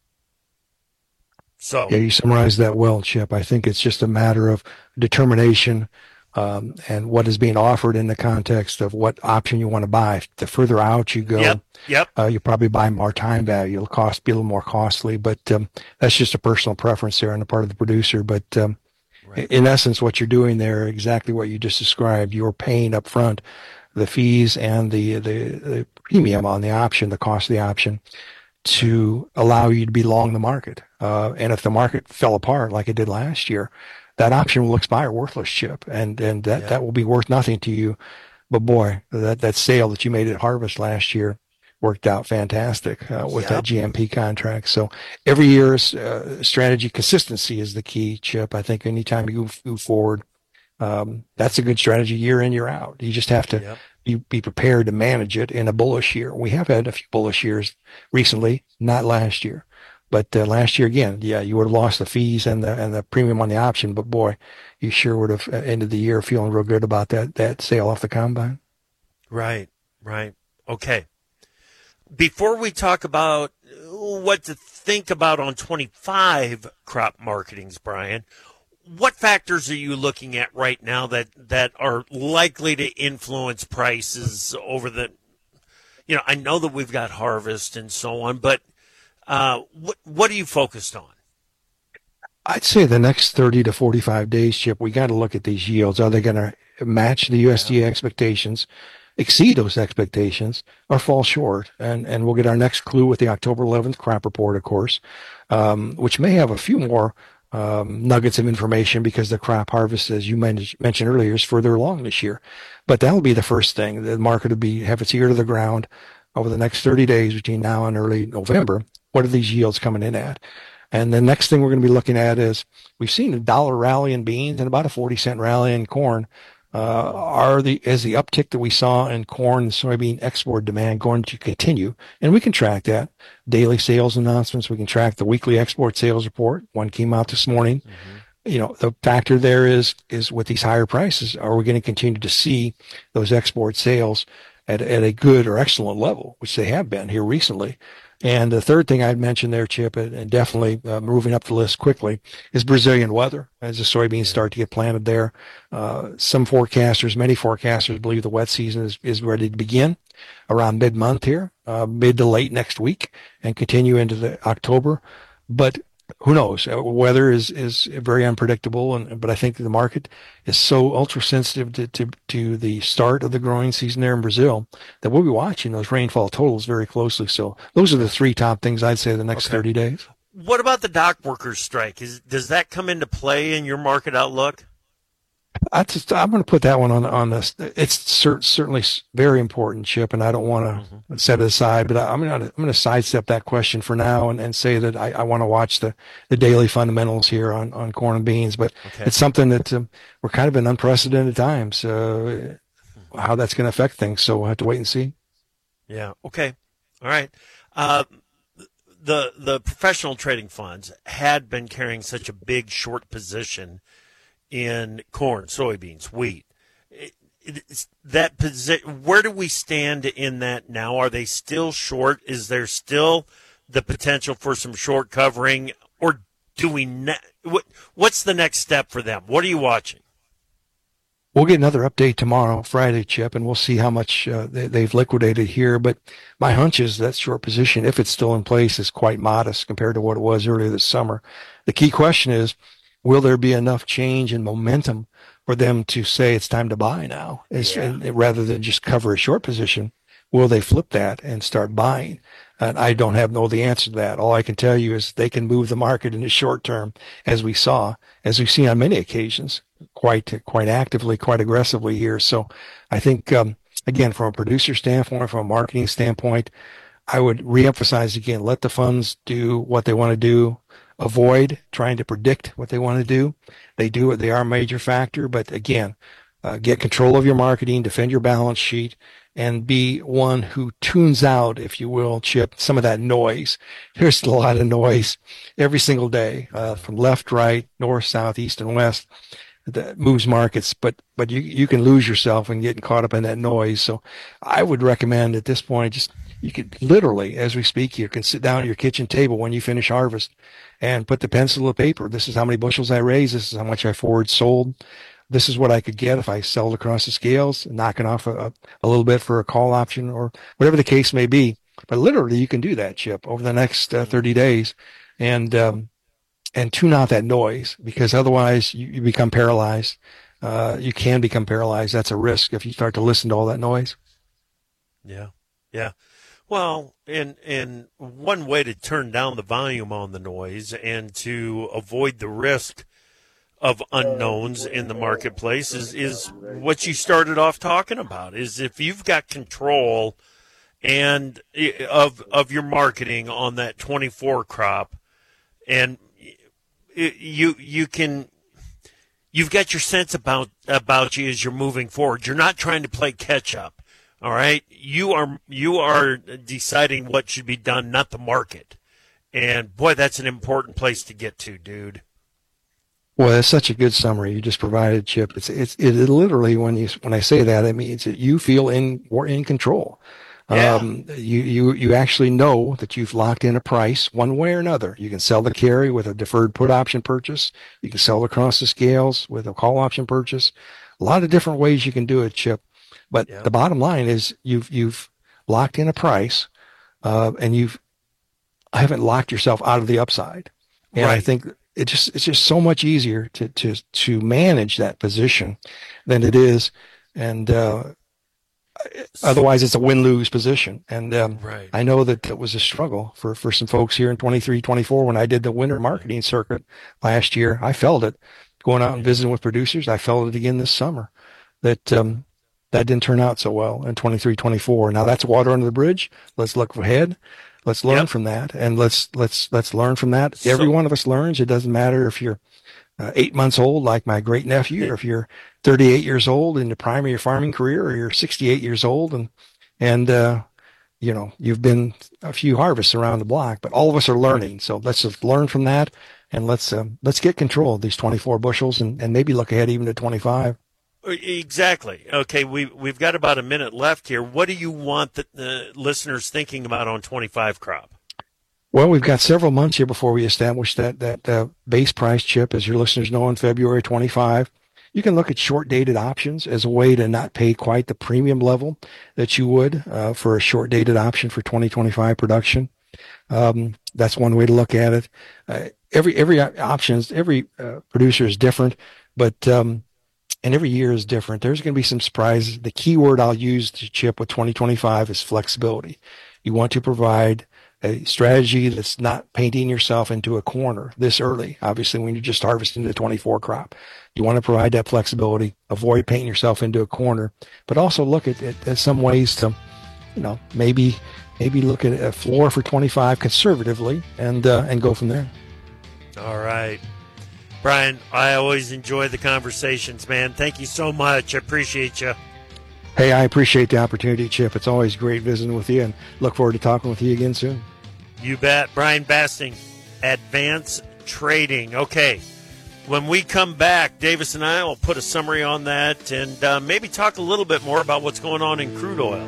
So yeah, you summarized that well, Chip. I think it's just a matter of determination um, and what is being offered in the context of what option you want to buy. The further out you go, yep, yep. Uh, you probably buy more time value. It'll cost be a little more costly, but um, that's just a personal preference there on the part of the producer. But um, right. in essence, what you're doing there, exactly what you just described, you're paying up front the fees and the, the, the premium on the option, the cost of the option, to allow you to be long the market. Uh, and if the market fell apart like it did last year, that option will expire worthless, Chip, and and that, yeah. that will be worth nothing to you. But boy, that, that sale that you made at harvest last year worked out fantastic uh, with yep. that G M P contract. So every year's uh, strategy consistency is the key, Chip. I think anytime you move forward, um, that's a good strategy year in, year out. You just have to yep. be, be prepared to manage it in a bullish year. We have had a few bullish years recently, not last year. But uh, last year, again, yeah, you would have lost the fees and the and the premium on the option. But boy, you sure would have ended the year feeling real good about that that sale off the combine. Right, right. Okay. Before we talk about what to think about on twenty-five crop marketings, Brian, what factors are you looking at right now that, that are likely to influence prices over the, you know, I know that we've got harvest and so on, but Uh, what what are you focused on? I'd say the next thirty to forty-five days, Chip, we got to look at these yields. Are they going to match the U S D A expectations, exceed those expectations, or fall short? And and we'll get our next clue with the October eleventh crop report, of course, um, which may have a few more um, nuggets of information because the crop harvest, as you mentioned earlier, is further along this year. But that'll be the first thing. The market will be have its ear to the ground over the next thirty days between now and early November what are these yields coming in at? And the next thing we're going to be looking at is we've seen a dollar rally in beans and about a forty cent rally in corn. Uh, are the, is the uptick that we saw in corn and soybean export demand going to continue? And we can track that. Daily sales announcements. We can track the weekly export sales report. One came out this morning. Mm-hmm. You know, the factor there is, is with these higher prices, are we going to continue to see those export sales at, at a good or excellent level, which they have been here recently? And the third thing I'd mention there, Chip, and definitely uh, moving up the list quickly, is Brazilian weather as the soybeans start to get planted there. Uh, some forecasters, many forecasters believe the wet season is, is ready to begin around mid-month here, uh, mid to late next week, and continue into the October. But who knows? Weather is, is very unpredictable, and but I think the market is so ultra sensitive to, to, to the start of the growing season there in Brazil that we'll be watching those rainfall totals very closely. So those are the three top things I'd say the next okay. thirty days. What about the dock workers strike? Is does that come into play in your market outlook? I just, I'm going to put that one on on this. It's cer- certainly very important, Chip, and I don't want to mm-hmm. set it aside. But I'm going to I'm going to sidestep that question for now and, and say that I, I want to watch the, the daily fundamentals here on, on corn and beans. But okay. it's something that um, we're kind of in unprecedented times. Uh, how that's going to affect things, so we'll have to wait and see. Yeah. Okay. All right. Uh, the the professional trading funds had been carrying such a big short position in corn, soybeans, wheat. It, it, that posi- where do we stand in that now? Are they still short? Is there still the potential for some short covering, or do we? Ne- what, what's the next step for them? What are you watching? We'll get another update tomorrow, Friday, Chip, and we'll see how much uh, they, they've liquidated here. But my hunch is that short position, if it's still in place, is quite modest compared to what it was earlier this summer. The key question is, will there be enough change and momentum for them to say it's time to buy now, as, yeah. and, rather than just cover a short position? Will they flip that and start buying? And I don't have know the answer to that. All I can tell you is they can move the market in the short term, as we saw, as we've seen on many occasions, quite quite actively, quite aggressively here. So I think, um, again, from a producer standpoint, from a marketing standpoint, I would reemphasize again, let the funds do what they want to do. Avoid trying to predict what they want to do. They do it. They are a major factor. But again, uh, get control of your marketing, defend your balance sheet, and be one who tunes out, if you will, Chip, some of that noise. There's a lot of noise every single day, uh, from left, right, north, south, east, and west, that moves markets. But but you you can lose yourself and get caught up in that noise. So I would recommend at this point, just you could literally, as we speak, you can sit down at your kitchen table when you finish harvest and put the pencil to paper. This is how many bushels I raised. This is how much I forward sold. This is what I could get if I sold across the scales, knocking off a, a little bit for a call option or whatever the case may be. But literally, you can do that, Chip, over the next uh, thirty days, and um, and tune out that noise, because otherwise you, you become paralyzed. Uh, you can become paralyzed. That's a risk if you start to listen to all that noise. Yeah, yeah. Well, and and one way to turn down the volume on the noise and to avoid the risk of unknowns in the marketplace is, is what you started off talking about, is if you've got control and of of your marketing on that twenty-four crop, and you you can you've got your sense about about you as you're moving forward. You're not trying to play catch up. All right, you are you are deciding what should be done, not the market. And boy, that's an important place to get to, dude. Well, that's such a good summary you just provided, Chip. It's it's it literally, when you when I say that, it means that you feel in or in control. Yeah. Um, you you you actually know that you've locked in a price one way or another. You can sell the carry with a deferred put option purchase. You can sell across the scales with a call option purchase. A lot of different ways you can do it, Chip. But yeah. the bottom line is you've you've locked in a price, uh, and you've haven't locked yourself out of the upside. And right. I think it just it's just so much easier to to to manage that position than it is, and uh, otherwise it's a win-lose position. And um, right. I know that it was a struggle for for some folks here in twenty-three, twenty-four when I did the winter marketing circuit last year. I felt it going out and visiting with producers. I felt it again this summer. That um, That didn't turn out so well in twenty-three, twenty-four. Now that's water under the bridge. Let's look ahead. Let's learn Yep. from that, and let's let's let's learn from that. Every So- one of us learns. It doesn't matter if you're uh, eight months old, like my great nephew, or if you're thirty-eight years old in the prime of your farming career, or you're sixty-eight years old and and uh, you know you've been a few harvests around the block. But all of us are learning, so let's just learn from that, and let's um, let's get control of these twenty-four bushels, and, and maybe look ahead even to twenty-five. Exactly. Okay, we, we've got about a minute left here. What do you want the, the listeners thinking about on twenty-five crop? Well, we've got several months here before we establish that that uh, base price, Chip. As your listeners know, in February twenty-five, you can look at short-dated options as a way to not pay quite the premium level that you would uh, for a short-dated option for twenty twenty-five production. Um, that's one way to look at it. Uh, every every options, every uh, producer is different, but um, and every year is different. There's going to be some surprises. The key word I'll use to Chip with twenty twenty-five is flexibility. You want to provide a strategy that's not painting yourself into a corner this early. Obviously, when you're just harvesting the twenty-four crop, you want to provide that flexibility, avoid painting yourself into a corner, but also look at, at, at some ways to, you know, maybe maybe look at a floor for twenty-five conservatively and uh, and go from there. All right. Brian, I always enjoy the conversations, man. Thank you so much. I appreciate you. Hey, I appreciate the opportunity, Chip. It's always great visiting with you, and look forward to talking with you again soon. You bet. Brian Basting, Advance Trading. Okay. When we come back, Davis and I will put a summary on that and uh, maybe talk a little bit more about what's going on in crude oil.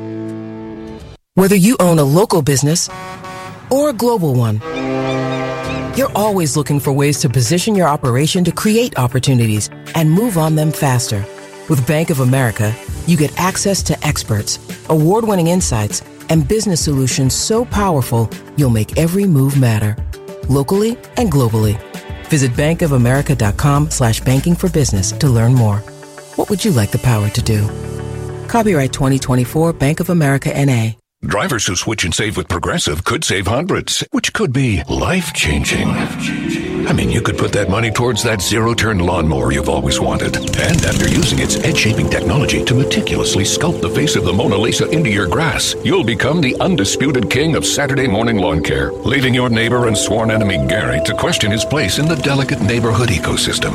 Whether you own a local business or a global one, you're always looking for ways to position your operation to create opportunities and move on them faster. With Bank of America, you get access to experts, award-winning insights, and business solutions so powerful, you'll make every move matter, locally and globally. Visit bankofamerica.com slash banking for business to learn more. What would you like the power to do? Copyright twenty twenty-four Bank of America N A. Drivers who switch and save with Progressive could save hundreds, which could be life-changing. I mean, you could put that money towards that zero-turn lawnmower you've always wanted. And after using its edge-shaping technology to meticulously sculpt the face of the Mona Lisa into your grass, you'll become the undisputed king of Saturday morning lawn care, leaving your neighbor and sworn enemy Gary to question his place in the delicate neighborhood ecosystem.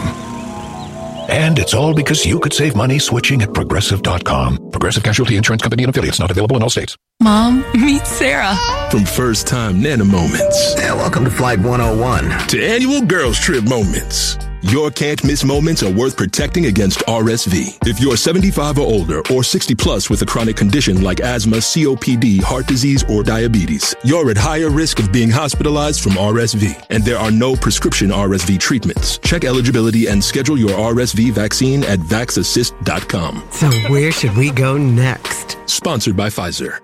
And it's all because you could save money switching at Progressive dot com. Progressive Casualty Insurance Company and affiliates, not available in all states. Mom, meet Sarah. From first time Nana moments. Yeah, welcome to Flight one oh one. To annual girls trip moments. Your can't miss moments are worth protecting against R S V. If you're seventy-five or older or sixty plus with a chronic condition like asthma, C O P D, heart disease, or diabetes, you're at higher risk of being hospitalized from R S V. And there are no prescription R S V treatments. Check eligibility and schedule your R S V vaccine at vax assist dot com. So where should we go next? Sponsored by Pfizer.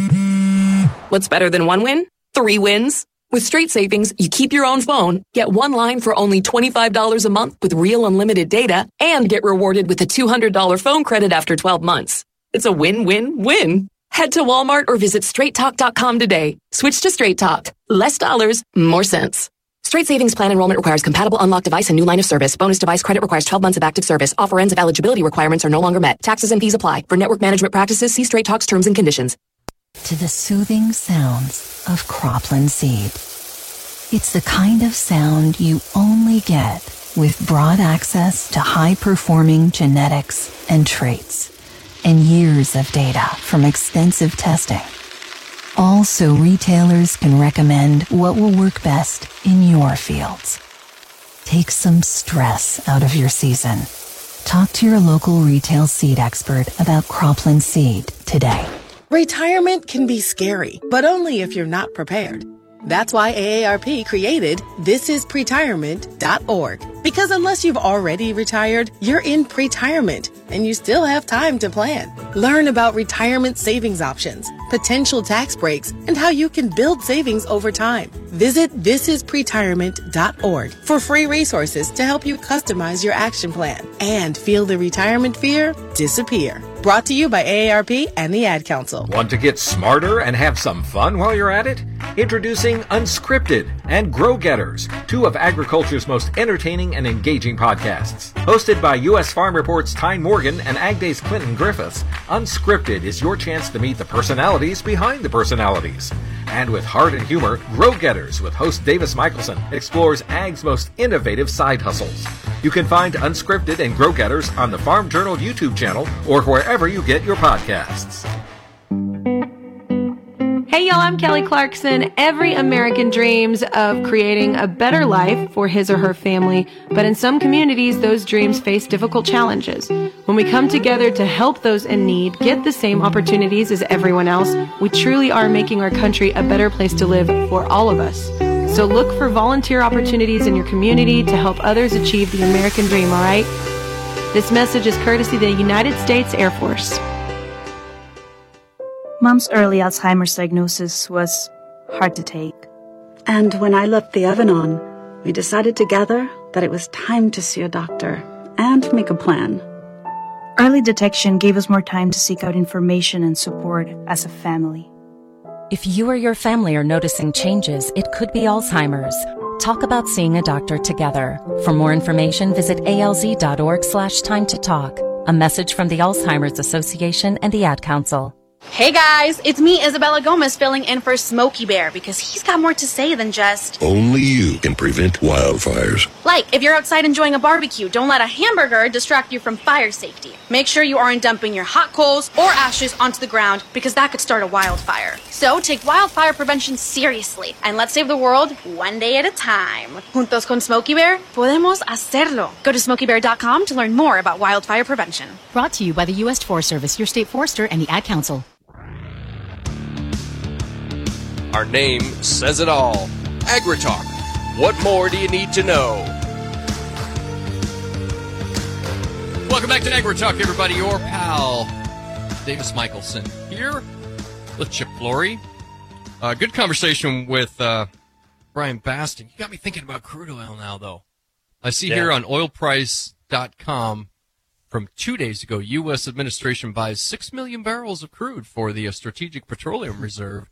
What's better than one win? Three wins. With Straight Savings, you keep your own phone, get one line for only twenty-five dollars a month with real unlimited data, and get rewarded with a two hundred dollars phone credit after twelve months. It's a win-win-win. Head to Walmart or visit straight talk dot com today. Switch to Straight Talk. Less dollars, more sense. Straight Savings Plan enrollment requires compatible unlocked device and new line of service. Bonus device credit requires twelve months of active service. Offer ends if eligibility requirements are no longer met. Taxes and fees apply. For network management practices, see Straight Talk's terms and conditions. To the soothing sounds of cropland seed. It's the kind of sound you only get with broad access to high-performing genetics and traits, and years of data from extensive testing. Also, retailers can recommend what will work best in your fields. Take some stress out of your season. Talk to your local retail seed expert about cropland seed today. Retirement can be scary, but only if you're not prepared. That's why A A R P created this is pretirement dot org. Because unless you've already retired, you're in pretirement, and you still have time to plan. Learn about retirement savings options, potential tax breaks, and how you can build savings over time. Visit this is pretirement dot org for free resources to help you customize your action plan and feel the retirement fear disappear. Brought to you by A A R P and the Ad Council. Want to get smarter and have some fun while you're at it? Introducing Unscripted and Grow Getters, two of agriculture's most entertaining and engaging podcasts. Hosted by U S Farm Report's Tyne Morgan and Ag Day's Clinton Griffiths, Unscripted is your chance to meet the personalities behind the personalities. And with heart and humor, Grow Getters with host Davis Michelson explores Ag's most innovative side hustles. You can find Unscripted and Grow Getters on the Farm Journal YouTube channel or wherever you get your podcasts. Hey y'all, I'm Kelly Clarkson. Every American dreams of creating a better life for his or her family, but in some communities, those dreams face difficult challenges. When we come together to help those in need get the same opportunities as everyone else, we truly are making our country a better place to live for all of us. So look for volunteer opportunities in your community to help others achieve the American dream, all right? This message is courtesy of the United States Air Force. Mom's early Alzheimer's diagnosis was hard to take. And when I left the oven on, we decided together that it was time to see a doctor and make a plan. Early detection gave us more time to seek out information and support as a family. If you or your family are noticing changes, it could be Alzheimer's. Talk about seeing a doctor together. For more information, visit alz.org slash time to talk. A message from the Alzheimer's Association and the Ad Council. Hey guys, it's me, Isabella Gomez, filling in for Smokey Bear because he's got more to say than just... Only you can prevent wildfires. Like, if you're outside enjoying a barbecue, don't let a hamburger distract you from fire safety. Make sure you aren't dumping your hot coals or ashes onto the ground because that could start a wildfire. So take wildfire prevention seriously and let's save the world one day at a time. Juntos con Smokey Bear, podemos hacerlo. Go to smokey bear dot com to learn more about wildfire prevention. Brought to you by the U S Forest Service, your state forester, and the Ad Council. Our name says it all. AgriTalk. What more do you need to know? Welcome back to AgriTalk, everybody. Your pal, Davis Michelson, here with Chip Flory. Uh, good conversation with uh, Brian Basting. You got me thinking about crude oil now, though. I see yeah. here on oil price dot com from two days ago, U S administration buys six million barrels of crude for the uh, Strategic Petroleum Reserve.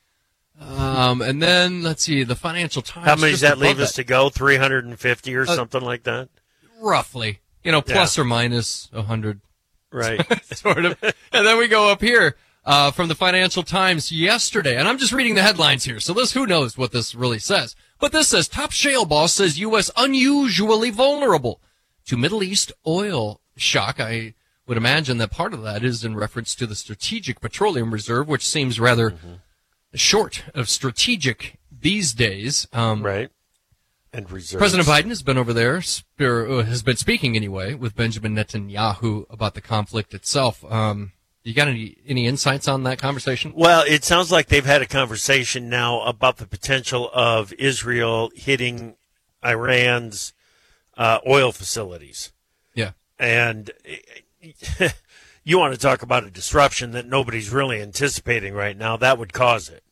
Um, and then, let's see, the Financial Times. How many does that leave us to go? three hundred fifty or uh, something like that? Roughly. You know, plus yeah. or minus one hundred. Right. Sort of. And then we go up here uh, from the Financial Times yesterday. And I'm just reading the headlines here. So this, who knows what this really says. But this says, top shale boss says U S unusually vulnerable to Middle East oil shock. I would imagine that part of that is in reference to the Strategic Petroleum Reserve, which seems rather... Mm-hmm. short of strategic these days. Um, right. And reserves. President Biden has been over there, or has been speaking anyway, with Benjamin Netanyahu about the conflict itself. Um, you got any, any insights on that conversation? Well, it sounds like they've had a conversation now about the potential of Israel hitting Iran's uh, oil facilities. Yeah. And you want to talk about a disruption that nobody's really anticipating right now. That would cause it.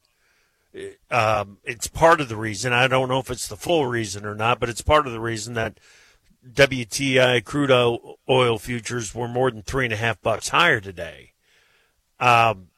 Um, it's part of the reason. I don't know if it's the full reason or not, but it's part of the reason that W T I crude oil, oil futures were more than three and a half bucks higher today. Um,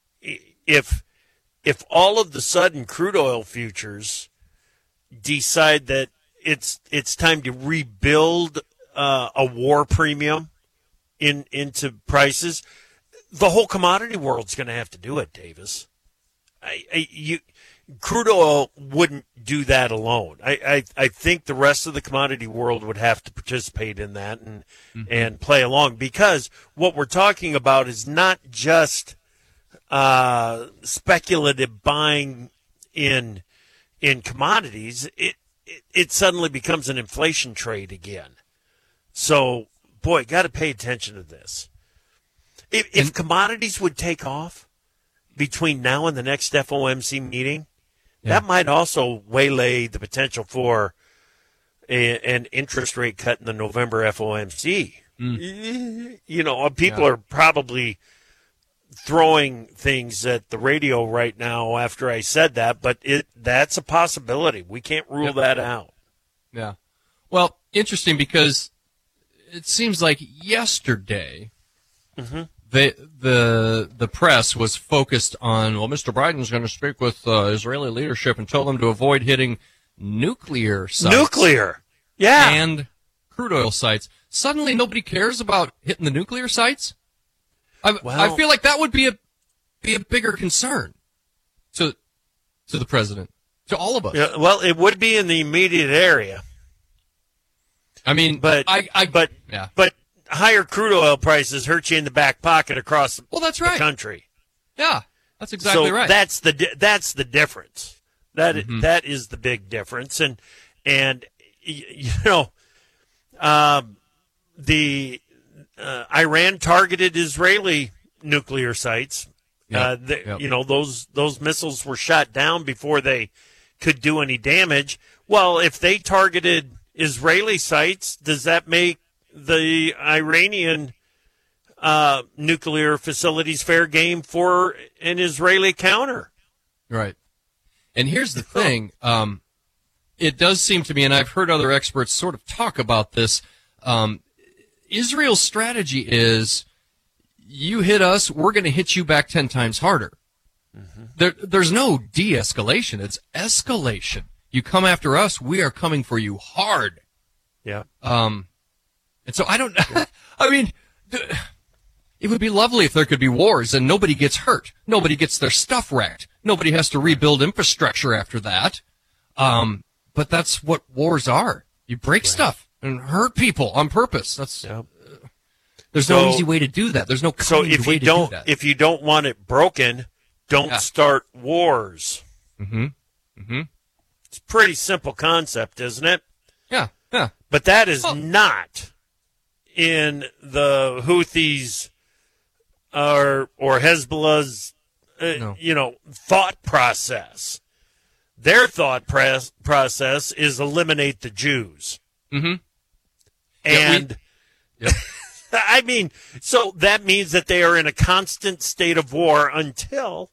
if if all of the sudden crude oil futures decide that it's it's time to rebuild uh, a war premium in into prices, the whole commodity world's going to have to do it, Davis. I, I, you, crude oil wouldn't do that alone. I, I, I think the rest of the commodity world would have to participate in that and mm-hmm. and play along, because what we're talking about is not just uh, speculative buying in in commodities. It, it it suddenly becomes an inflation trade again. So, boy, got to pay attention to this. If, if and, commodities would take off between now and the next F O M C meeting, yeah. that might also waylay the potential for a, an interest rate cut in the November F O M C. Mm. You know, people yeah. are probably throwing things at the radio right now after I said that, but it that's a possibility. We can't rule yep. that out. Yeah. Well, interesting, because it seems like yesterday mm-hmm. they, the the press was focused on, well, Mister Biden's going to speak with uh, Israeli leadership and tell them to avoid hitting nuclear sites. Nuclear, yeah, and crude oil sites. Suddenly, nobody cares about hitting the nuclear sites. I, well, I feel like that would be a be a bigger concern to to the president, to all of us. Yeah, well, it would be in the immediate area. I mean, but I, I but yeah. but higher crude oil prices hurt you in the back pocket across well, that's the right. country. Yeah, that's exactly so right. That's the di- that's the difference. That mm-hmm. that is the big difference, and and you know, um, the uh, Iran targeted Israeli nuclear sites. Yep. Uh, the, yep. You know, those those missiles were shot down before they could do any damage. Well, if they targeted Israeli sites, does that make the Iranian uh, nuclear facilities fair game for an Israeli counter? Right. And here's the thing. Um, it does seem to me, and I've heard other experts sort of talk about this, um, Israel's strategy is, you hit us, we're going to hit you back ten times harder. Mm-hmm. There, there's no de-escalation. It's escalation. You come after us, we are coming for you hard. Yeah. Um, and so I don't, I mean, it would be lovely if there could be wars and nobody gets hurt. Nobody gets their stuff wrecked. Nobody has to rebuild infrastructure after that. Um, but that's what wars are. You break right. stuff and hurt people on purpose. That's, yep. uh, there's so, no easy way to do that. There's no kind so if way you to don't, do that. if you don't want it broken, don't yeah. start wars. Mm-hmm. Mm-hmm. It's a pretty simple concept, isn't it? Yeah, yeah. But that is oh. not in the Houthis or or Hezbollah's, uh, no. you know, thought process. Their thought pres- process is eliminate the Jews. Mm-hmm. And yeah, we, yeah. I mean, so that means that they are in a constant state of war until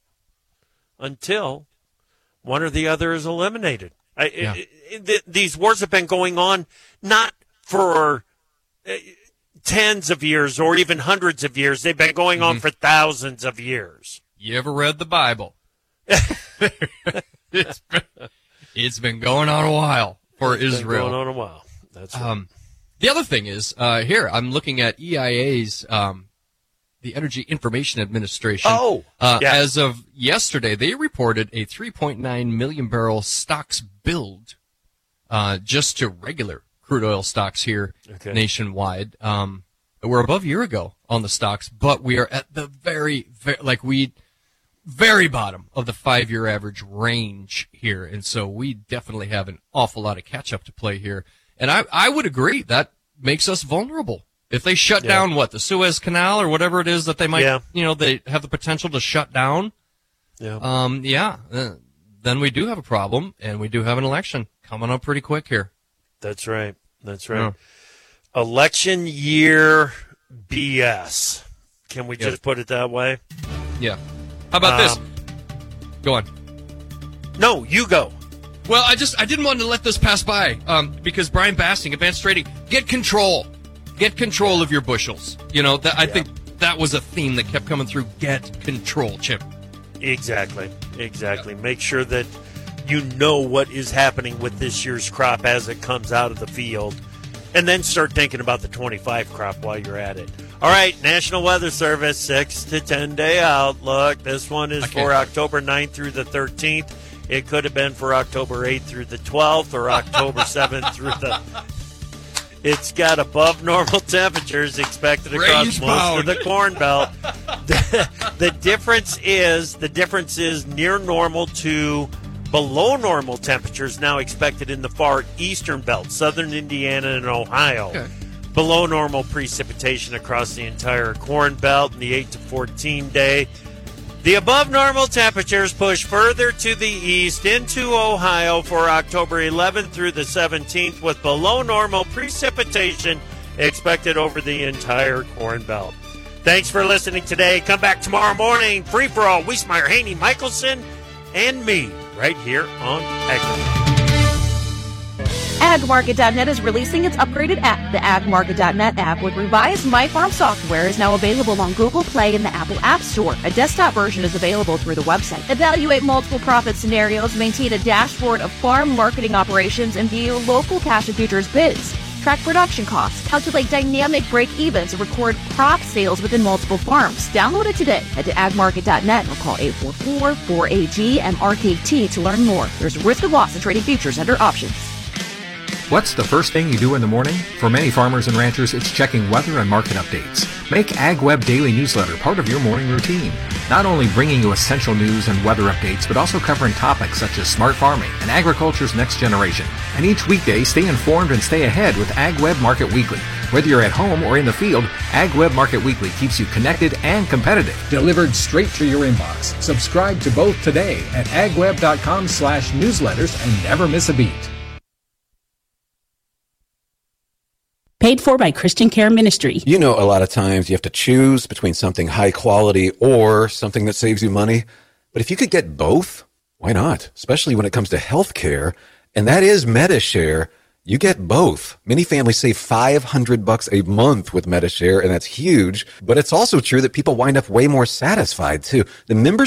until one or the other is eliminated. I, yeah. it, it, it, these wars have been going on not for uh, tens of years or even hundreds of years. They've been going on mm-hmm. for thousands of years. You ever read the Bible? it's, been, it's been going on a while for it's Israel. Been going on a while. That's right. Um, the other thing is, uh, here, I'm looking at E I A's, um, the Energy Information Administration. Oh, uh, yeah. As of yesterday, they reported a three point nine million barrel stocks build, uh, just to regular crude oil stocks here okay. nationwide. Um, we're above a year ago on the stocks, but we are at the very, very, like we, very bottom of the five-year average range here. And so we definitely have an awful lot of catch-up to play here. And I, I would agree that makes us vulnerable. If they shut yeah. down, what, the Suez Canal or whatever it is that they might, yeah. you know, they have the potential to shut down. Yeah. Um, yeah. Uh, then we do have a problem, and we do have an election coming up pretty quick here. That's right. That's right. Yeah. Election year B S. Can we Yeah. just put it that way? Yeah. How about Um, this? Go on. No, you go. Well, I just I didn't want to let this pass by um, because Brian Basting, Advanced Trading, get control, get control of your bushels. You know, that, I Yeah. think that was a theme that kept coming through. Get control, Chip. Exactly. Exactly. Make sure that you know what is happening with this year's crop as it comes out of the field, and then start thinking about the twenty-five crop while you're at it. All right, National Weather Service, six to ten day outlook. This one is Okay. for October ninth through the thirteenth. It could have been for October eighth through the twelfth or October seventh through the... It's got above normal temperatures expected across Range most bound. of the Corn Belt. the, the difference is the difference is near normal to below normal temperatures now expected in the far eastern belt, southern Indiana and Ohio. Okay. Below normal precipitation across the entire Corn Belt in the eight to fourteen day. The above normal temperatures push further to the east into Ohio for October eleventh through the seventeenth, with below normal precipitation expected over the entire Corn Belt. Thanks for listening today. Come back tomorrow morning. Free for all. Wiesmeyer, Haney, Michelson, and me right here on AgriTalk. ag market dot net is releasing its upgraded app. The ag market dot net app with revised MyFarm software is now available on Google Play and the Apple App Store. A desktop version is available through the website. Evaluate multiple profit scenarios, maintain a dashboard of farm marketing operations, and view local cash and futures bids. Track production costs, calculate dynamic break-evens, and record crop sales within multiple farms. Download it today. Head to ag market dot net or call eight four four, four A G, M R K T to learn more. There's a risk of loss in trading futures under options. What's the first thing you do in the morning? For many farmers and ranchers, it's checking weather and market updates. Make AgWeb Daily Newsletter part of your morning routine. Not only bringing you essential news and weather updates, but also covering topics such as smart farming and agriculture's next generation. And each weekday, stay informed and stay ahead with AgWeb Market Weekly. Whether you're at home or in the field, AgWeb Market Weekly keeps you connected and competitive. Delivered straight to your inbox. Subscribe to both today at agweb.com slash newsletters and never miss a beat. Paid for by Christian Care Ministry. You know, a lot of times you have to choose between something high quality or something that saves you money. But if you could get both, why not? Especially when it comes to health care. And that is MediShare. You get both. Many families save five hundred bucks a month with MediShare, and that's huge. But it's also true that people wind up way more satisfied, too. The membership